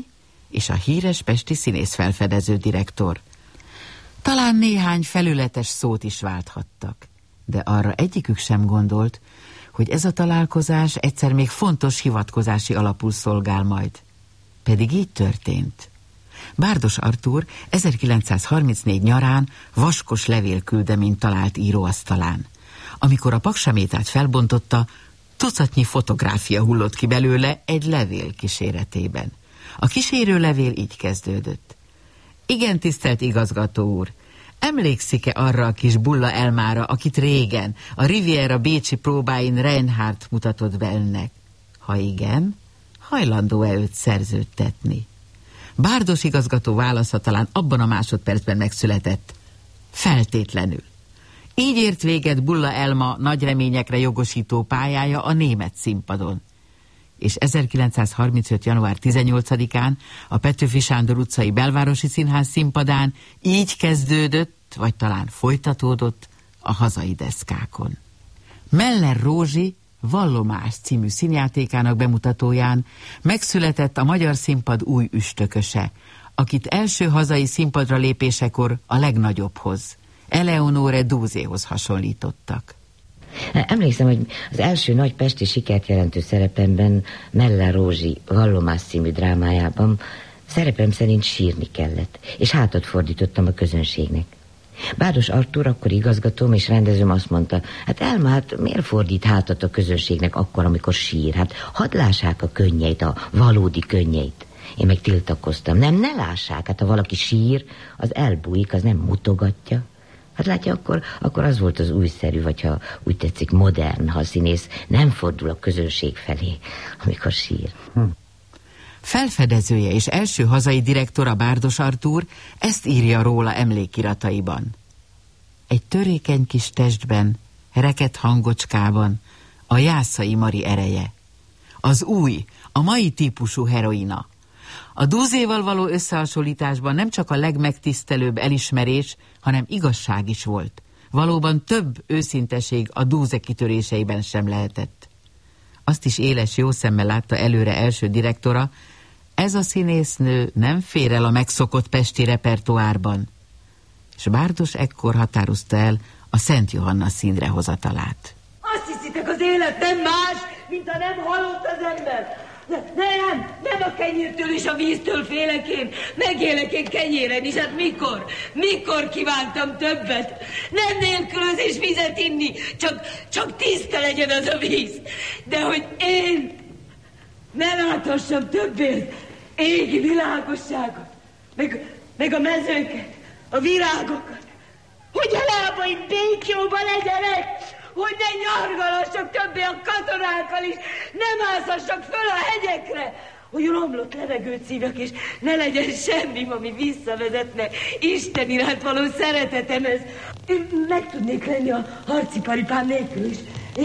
és a híres pesti színészfelfedező direktor. Talán néhány felületes szót is válthattak, de arra egyikük sem gondolt, hogy ez a találkozás egyszer még fontos hivatkozási alapul szolgál majd. Pedig így történt. Bárdos Artúr 1934 nyarán vaskos levélküldeményt talált íróasztalán. Amikor a paksamétát felbontotta, tucatnyi fotográfia hullott ki belőle egy levél kíséretében. A kísérőlevél így kezdődött. Igen, tisztelt igazgató úr, emlékszik-e arra a kis Bulla Elmára, akit régen a Riviera bécsi próbáin Reinhardt mutatott be önnek? Ha igen, hajlandó-e őt szerződtetni? Bárdos igazgató válasza talán abban a másodpercben megszületett. Feltétlenül. Így ért véget Bulla Elma nagy reményekre jogosító pályája a német színpadon. És 1935. január 18-án a Petőfi Sándor utcai Belvárosi Színház színpadán így kezdődött, vagy talán folytatódott a hazai deszkákon. Meller Rózsi Vallomás című színjátékának bemutatóján megszületett a magyar színpad új üstököse, akit első hazai színpadra lépésekor a legnagyobbhoz, Eleonore Dúzéhoz hasonlítottak. Emlékszem, hogy az első nagy pesti sikert jelentő szerepemben, Meller Rózsi Vallomás című drámájában szerepem szerint sírni kellett, és hátat fordítottam a közönségnek. Bárdos Artúr, akkor igazgatóm és rendezőm azt mondta, hát Elma, hát miért fordít hátat a közönségnek akkor, amikor sír? Hát hadd lássák a könnyeit, a valódi könnyeit. Én meg tiltakoztam. Nem, ne lássák, hát ha valaki sír, az elbújik, az nem mutogatja. Hát látja, akkor az volt az újszerű, vagy ha úgy tetszik modern, ha a színész nem fordul a közönség felé, amikor sír. Felfedezője és első hazai direktora Bárdos Artúr ezt írja róla emlékirataiban. Egy törékeny kis testben, reket hangocskában a Jászai Mari ereje. Az új, a mai típusú heroina. A Dúzéval való összehasonlításban nem csak a legmegtisztelőbb elismerés, hanem igazság is volt. Valóban több őszinteség a Dúze kitöréseiben sem lehetett. Azt is éles jó szemmel látta előre első direktora, ez a színésznő nem fér el a megszokott pesti repertoárban. És Bárdos ekkor határozta el a Szent Johanna színre hozatalát. Azt hiszitek, az élet nem más, mint ha nem halott az ember. Nem a kenyértől és a víztől félek én. Megélek én kenyéren is, hát mikor? Mikor kívántam többet? Nem nélkülözés vizet inni, csak tiszta legyen az a víz. De hogy én ne láthassam többé égi világosságot, meg a mezőket, a virágokat, hogy a lábaim békjóba legyenek, hogy ne nyargalassak többé a katonákkal is, ne mászhassak föl a hegyekre, hogy romlott levegőt szívjak, és ne legyen semmi, ami visszavezetne Isten iránt való szeretetemhez. Én meg tudnék lenni a harci paripám nélkül is.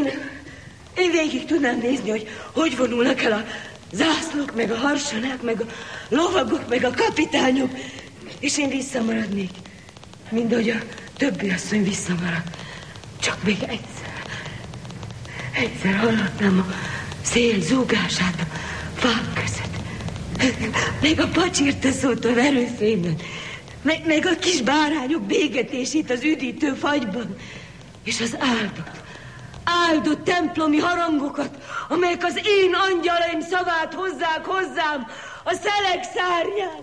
Én végig tudnám nézni, hogy vonulnak el a zászlók, meg a harsonák, meg a lovagok, meg a kapitányok, és én visszamaradnék, mind ahogy a többi asszony visszamarad. Csak még egyszer hallottam a szél zúgását a fák között, meg a pacsirta szót a verőszénben, meg a kis bárányok bégetését az üdítő fagyban, és az áldott templomi harangokat, amelyek az én angyalaim szavát hozzák hozzám a szelek szárnyán.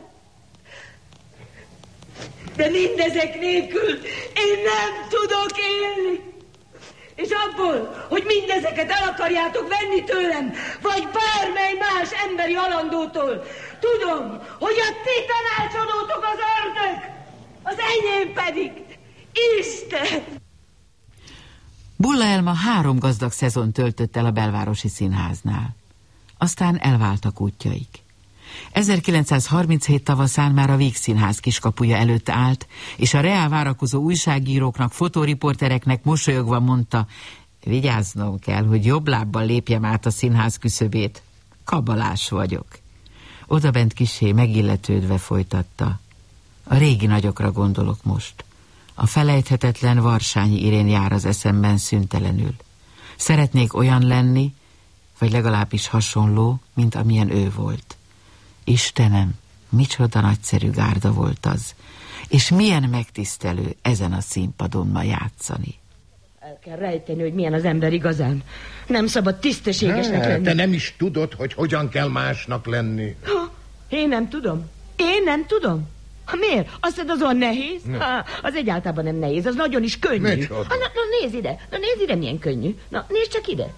De mindezek nélkül én nem tudok élni. És abból, hogy mindezeket el akarjátok venni tőlem, vagy bármely más emberi alandótól, tudom, hogy a ti tanácsadótok az ördög, az enyém pedig Isten. Bulla Elma 3 gazdag szezon töltött el a Belvárosi Színháznál. Aztán elváltak útjaik. 1937 tavaszán már a Vígszínház kiskapuja előtt állt, és a reál várakozó újságíróknak, fotóriportereknek mosolyogva mondta, vigyáznom kell, hogy jobb lábbal lépjem át a színház küszöbét. Kabalás vagyok. Odabent kissé megilletődve folytatta. A régi nagyokra gondolok most. A felejthetetlen Varsányi Irén jár az eszemben szüntelenül. Szeretnék olyan lenni, vagy legalábbis hasonló, mint amilyen ő volt. Istenem, Micsoda nagyszerű gárda volt az, és milyen megtisztelő ezen a színpadon ma játszani. El kell rejteni, hogy milyen az ember igazán. Nem szabad tisztességesnek lenni. Te nem is tudod, hogy hogyan kell másnak lenni. Én nem tudom. Miért? Azt hiszed, az olyan nehéz? Az egyáltalán nem nehéz, az nagyon is könnyű. Na, nézd ide, milyen könnyű. Na, nézd csak ide.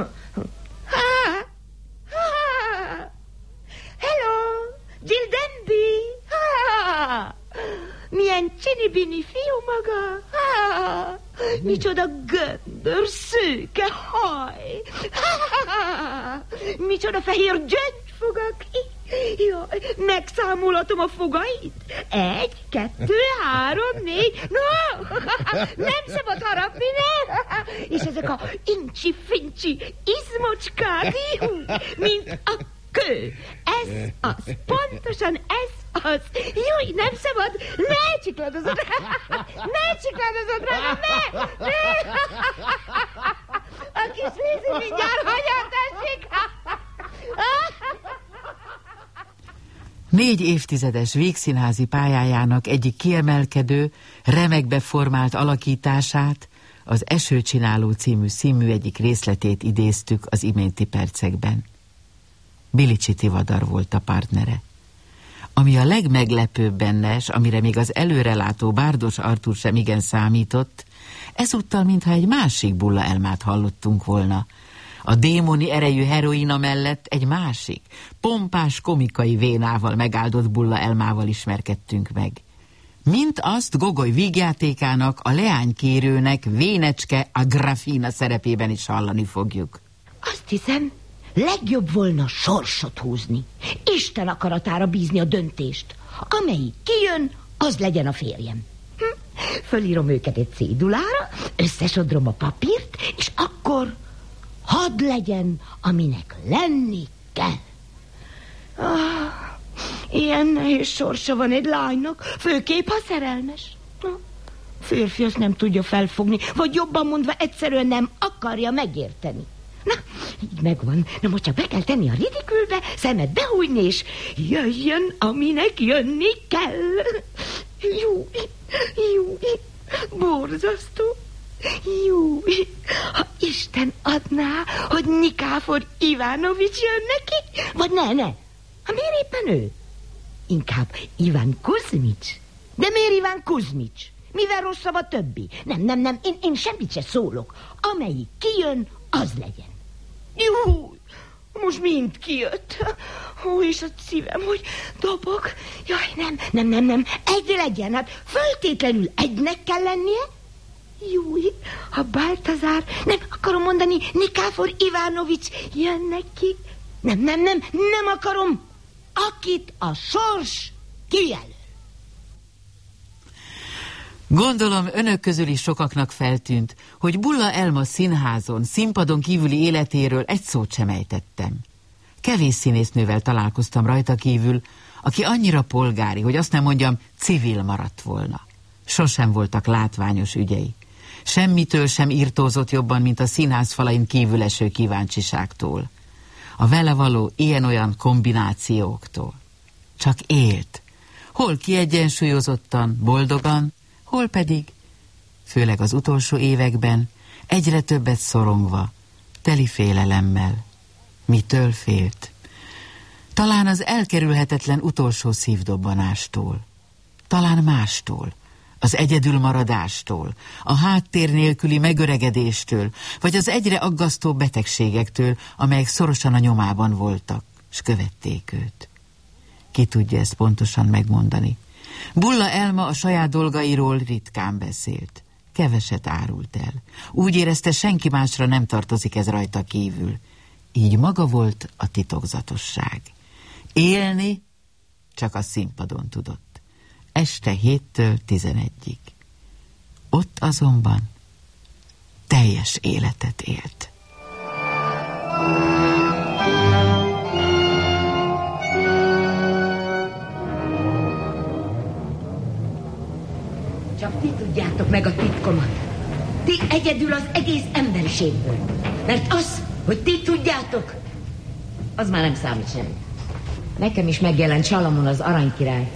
Hello, Jill Denby. Milyen csinibini fiú maga. Micsoda göndör, szőke haj. Micsoda fehér gyöngyfogak. Jaj, megszámolhatom a fogait. 1, 2, 3, 4. No, nem szabad harapni, nem? És ezek a incsi-fincsi izmocskák, mint a kő. Ez az, pontosan ez az. Jaj, nem szabad. Ne csikladozod rá, ne. A kis vízi mindjárt hagyat esik. 4 évtizedes végszínházi pályájának egyik kiemelkedő, remekbe formált alakítását, az Esőcsináló című színmű egyik részletét idéztük az iménti percekben. Bilicsi Tivadar volt a partnere. Ami a legmeglepőbb benne, s amire még az előrelátó Bárdos Artúr sem igen számított, ezúttal mintha egy másik Bulla Elmát hallottunk volna. A démoni erejű heroina mellett egy másik, pompás komikai vénával megáldott Bulla Elmával ismerkedtünk meg. Mint azt Gogoly vígjátékának, a leánykérőnek Vénecske a Grafina szerepében is hallani fogjuk. Azt hiszem, legjobb volna sorsot húzni. Isten akaratára bízni a döntést. Amelyik kijön, az legyen a férjem. Fölírom őket egy cédulára, összesodrom a papírt, és akkor hadd legyen, aminek lenni kell. Ilyen nehéz sorsa van egy lánynak, főképp, ha szerelmes. Férfi azt nem tudja felfogni, vagy jobban mondva egyszerűen nem akarja megérteni. Na, így megvan. Na most csak be kell tenni a ridikülbe, szemet behújni, és jöjjön, aminek jönni kell. Jó, borzasztó. Jó, ha Isten adná, hogy Nikáfor Ivánovics jön neki, vagy ne. Ha miért éppen ő? Inkább Iván Kuzmics. De miért Iván Kuzmics? Mivel rosszabb a többi? Nem, én semmit se szólok. Amelyik kijön, az legyen. Jó, most mind kijött. Ó, és a szívem, hogy dobog. Jaj, nem. Egy legyen, hát föltétlenül egynek kell lennie. Jó, ha Baltazár, nem akarom mondani, Nikáfor Ivánovics jön neki. Nem akarom. Akit a sors kijelöl. Gondolom önök közül is sokaknak feltűnt, hogy Bulla Elma színházon, színpadon kívüli életéről egy szót sem ejtettem. Kevés színésznővel találkoztam rajta kívül, aki annyira polgári, hogy azt nem mondjam, civil maradt volna. Sosem voltak látványos ügyei. Semmitől sem irtózott jobban, mint a színház falain kívül eső kíváncsiságtól. A vele való ilyen-olyan kombinációktól. Csak élt. Hol kiegyensúlyozottan, boldogan, hol pedig, főleg az utolsó években, egyre többet szorongva, teli félelemmel. Mitől félt? Talán az elkerülhetetlen utolsó szívdobbanástól. Talán mástól, az egyedülmaradástól, a háttér nélküli megöregedéstől, vagy az egyre aggasztóbb betegségektől, amelyek szorosan a nyomában voltak, s követték őt. Ki tudja ezt pontosan megmondani? Bulla Elma a saját dolgairól ritkán beszélt. Keveset árult el. Úgy érezte, senki másra nem tartozik ez rajta kívül. Így maga volt a titokzatosság. Élni csak a színpadon tudott. Este 7-től 11-ig. Ott azonban teljes életet élt. Csak ti tudjátok meg a titkomat. Ti egyedül az egész emberiségből. Mert az, hogy ti tudjátok, az már nem számít semmi. Nekem is megjelent Salamon, az aranykirály.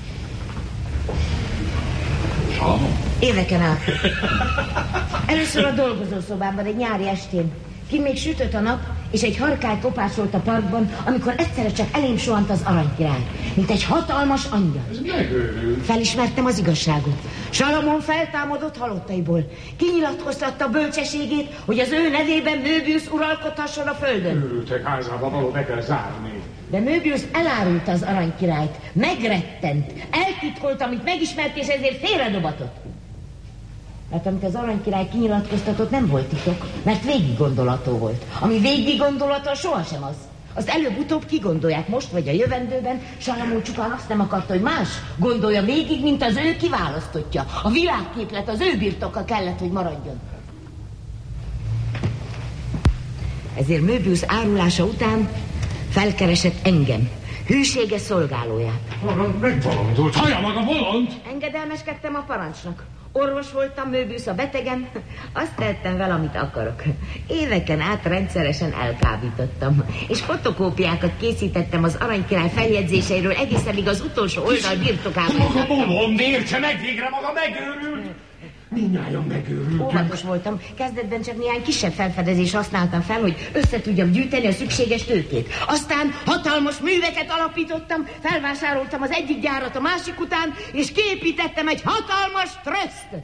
Salamon? Éveken át. Először a dolgozószobámban egy nyári estén. Kint még sütött a nap, és egy harkály kopásolt a parkban, amikor egyszerre csak elém sohant az aranykirály, mint egy hatalmas angyal. Felismertem az igazságot. Salamon feltámadott halottaiból. Kinyilatkoztatta a bölcsességét, hogy az ő nevében Möbius uralkodhasson a földön. Őrültek házába való, be kell zárni. De Möbius elárulta az aranykirályt, megrettent, eltitkolt, amit megismert, és ezért félredobatott. Mert amit az aranykirály kinyilatkoztatott, nem volt titok, mert végiggondolható volt. Ami végiggondolható, sohasem az. Azt előbb-utóbb kigondolják most, vagy a jövendőben. Salamon csupán azt nem akarta, hogy más gondolja végig, mint az ő kiválasztottja. A világképlet az ő birtoka kellett, hogy maradjon. Ezért Möbius árulása után felkeresett engem, hűséges szolgálóját. Megbolondult, hallja maga bolond! Engedelmeskedtem a parancsnak. Orvos voltam, Möbius a betegem, azt tettem vele, amit akarok. Éveken át rendszeresen elkábítottam, és fotokópiákat készítettem az aranykirály feljegyzéseiről egészen még az utolsó oldal birtokában. Maga bolond, értse meg végre, maga megőrült! Mindnyájan megőrültünk. Óvatos voltam. Kezdetben csak néhány kisebb felfedezést használtam fel, hogy össze tudjam gyűjteni a szükséges tőkét. Aztán hatalmas műveket alapítottam, felvásároltam az egyik gyárat a másik után, és kiépítettem egy hatalmas tröszt.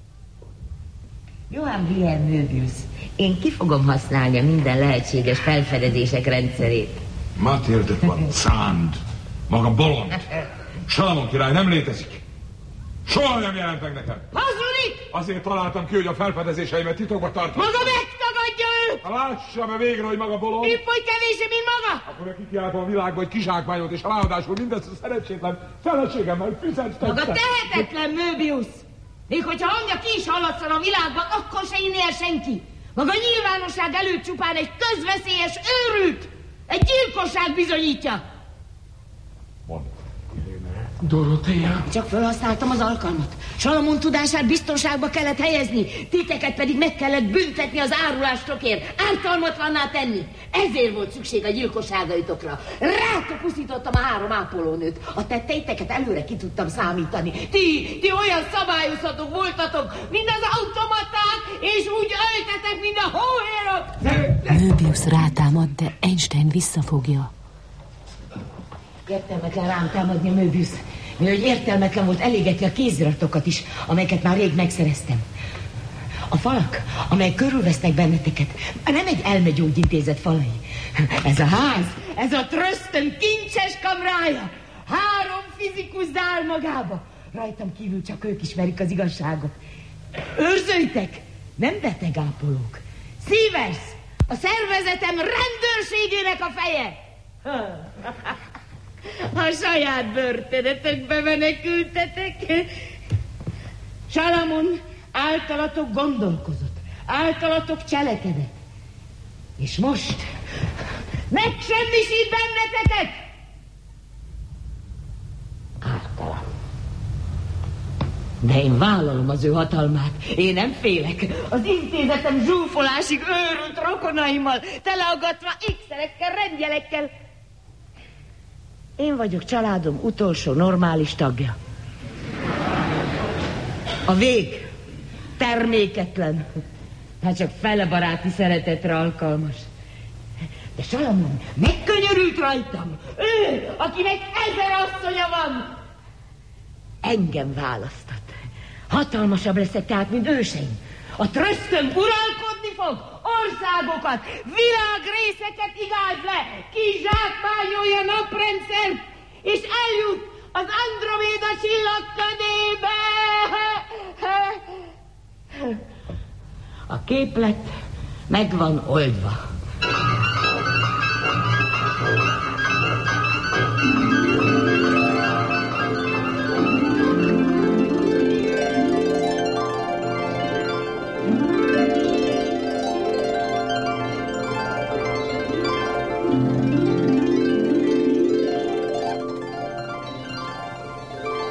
Johann Wilhelm Möbius, én ki fogom használni a minden lehetséges felfedezések rendszerét. Mathilde van Sand. Maga bolond. Salamon király nem létezik. Soha nem jelent meg nekem. Hazudik! Azért találtam ki, hogy a felfedezéseimet titokba tartom. Maga megtagadja őt! Lássa be végre, hogy maga bolond. Épp hogy kevésbé, mint maga! Akkor neki kiálltam a világba egy kizsákmányolt, és ráadásul mindezt a szerencsétlen feleségemmel fizettettem. Maga tehetetlen, Möbius! Még hogyha hangja ki is hallatszan a világban, akkor se inni el senki. Maga nyilvánosság előtt csupán egy közveszélyes őrült! Egy gyilkosság bizonyítja! Mondd. Dorothea. Csak felhasználtam az alkalmat. Salamon tudását biztonságba kellett helyezni, titeket pedig meg kellett büntetni az árulásokért, ártalmatlanná tenni. Ezért volt szükség a gyilkosságaitokra. Rátok uszítottam a 3 ápolónőt. A tetteiteket előre ki tudtam számítani. Ti olyan szabályozhatók voltatok, mint az automaták, és úgy öltetek, mint a hóhérok. Möbius rátámad, de Einstein visszafogja. Értelmetlen rám támadni a Möbius, mivel értelmetlen volt elégetni a kéziratokat is, amelyeket már rég megszereztem. A falak, amelyek körülvesznek benneteket, nem egy elmegyógyintézet falai. Ez a ház, ez a trösztön kincses kamrája. 3 fizikus zár magába. Rajtam kívül csak ők ismerik az igazságot. Őrzőitek, nem betegápolók. Sievers, a szervezetem rendőrségének a feje. A saját börtönetekbe menekültetek. Salamon általatok gondolkozott, általatok cselekedett. És most megsemmisít benneteket. Ártalan. De én vállalom az ő hatalmát. Én nem félek. Az intézetem zsúfolásig őrült rokonaimmal, teleaggatva ékszerekkel, rendjelekkel. Én vagyok családom utolsó normális tagja. A vég terméketlen, hát csak fele baráti szeretetre alkalmas. De Salamon megkönyörült rajtam. Ő, akinek 1000 asszonya van. Engem választott. Hatalmasabb leszek tehát, mint őseim. A trösztön uralkodni fog, országokat, világrészeket igáz le, kizsákmányolja naprendszert, és eljut az Androméda csillagködébe. A képlet meg van oldva.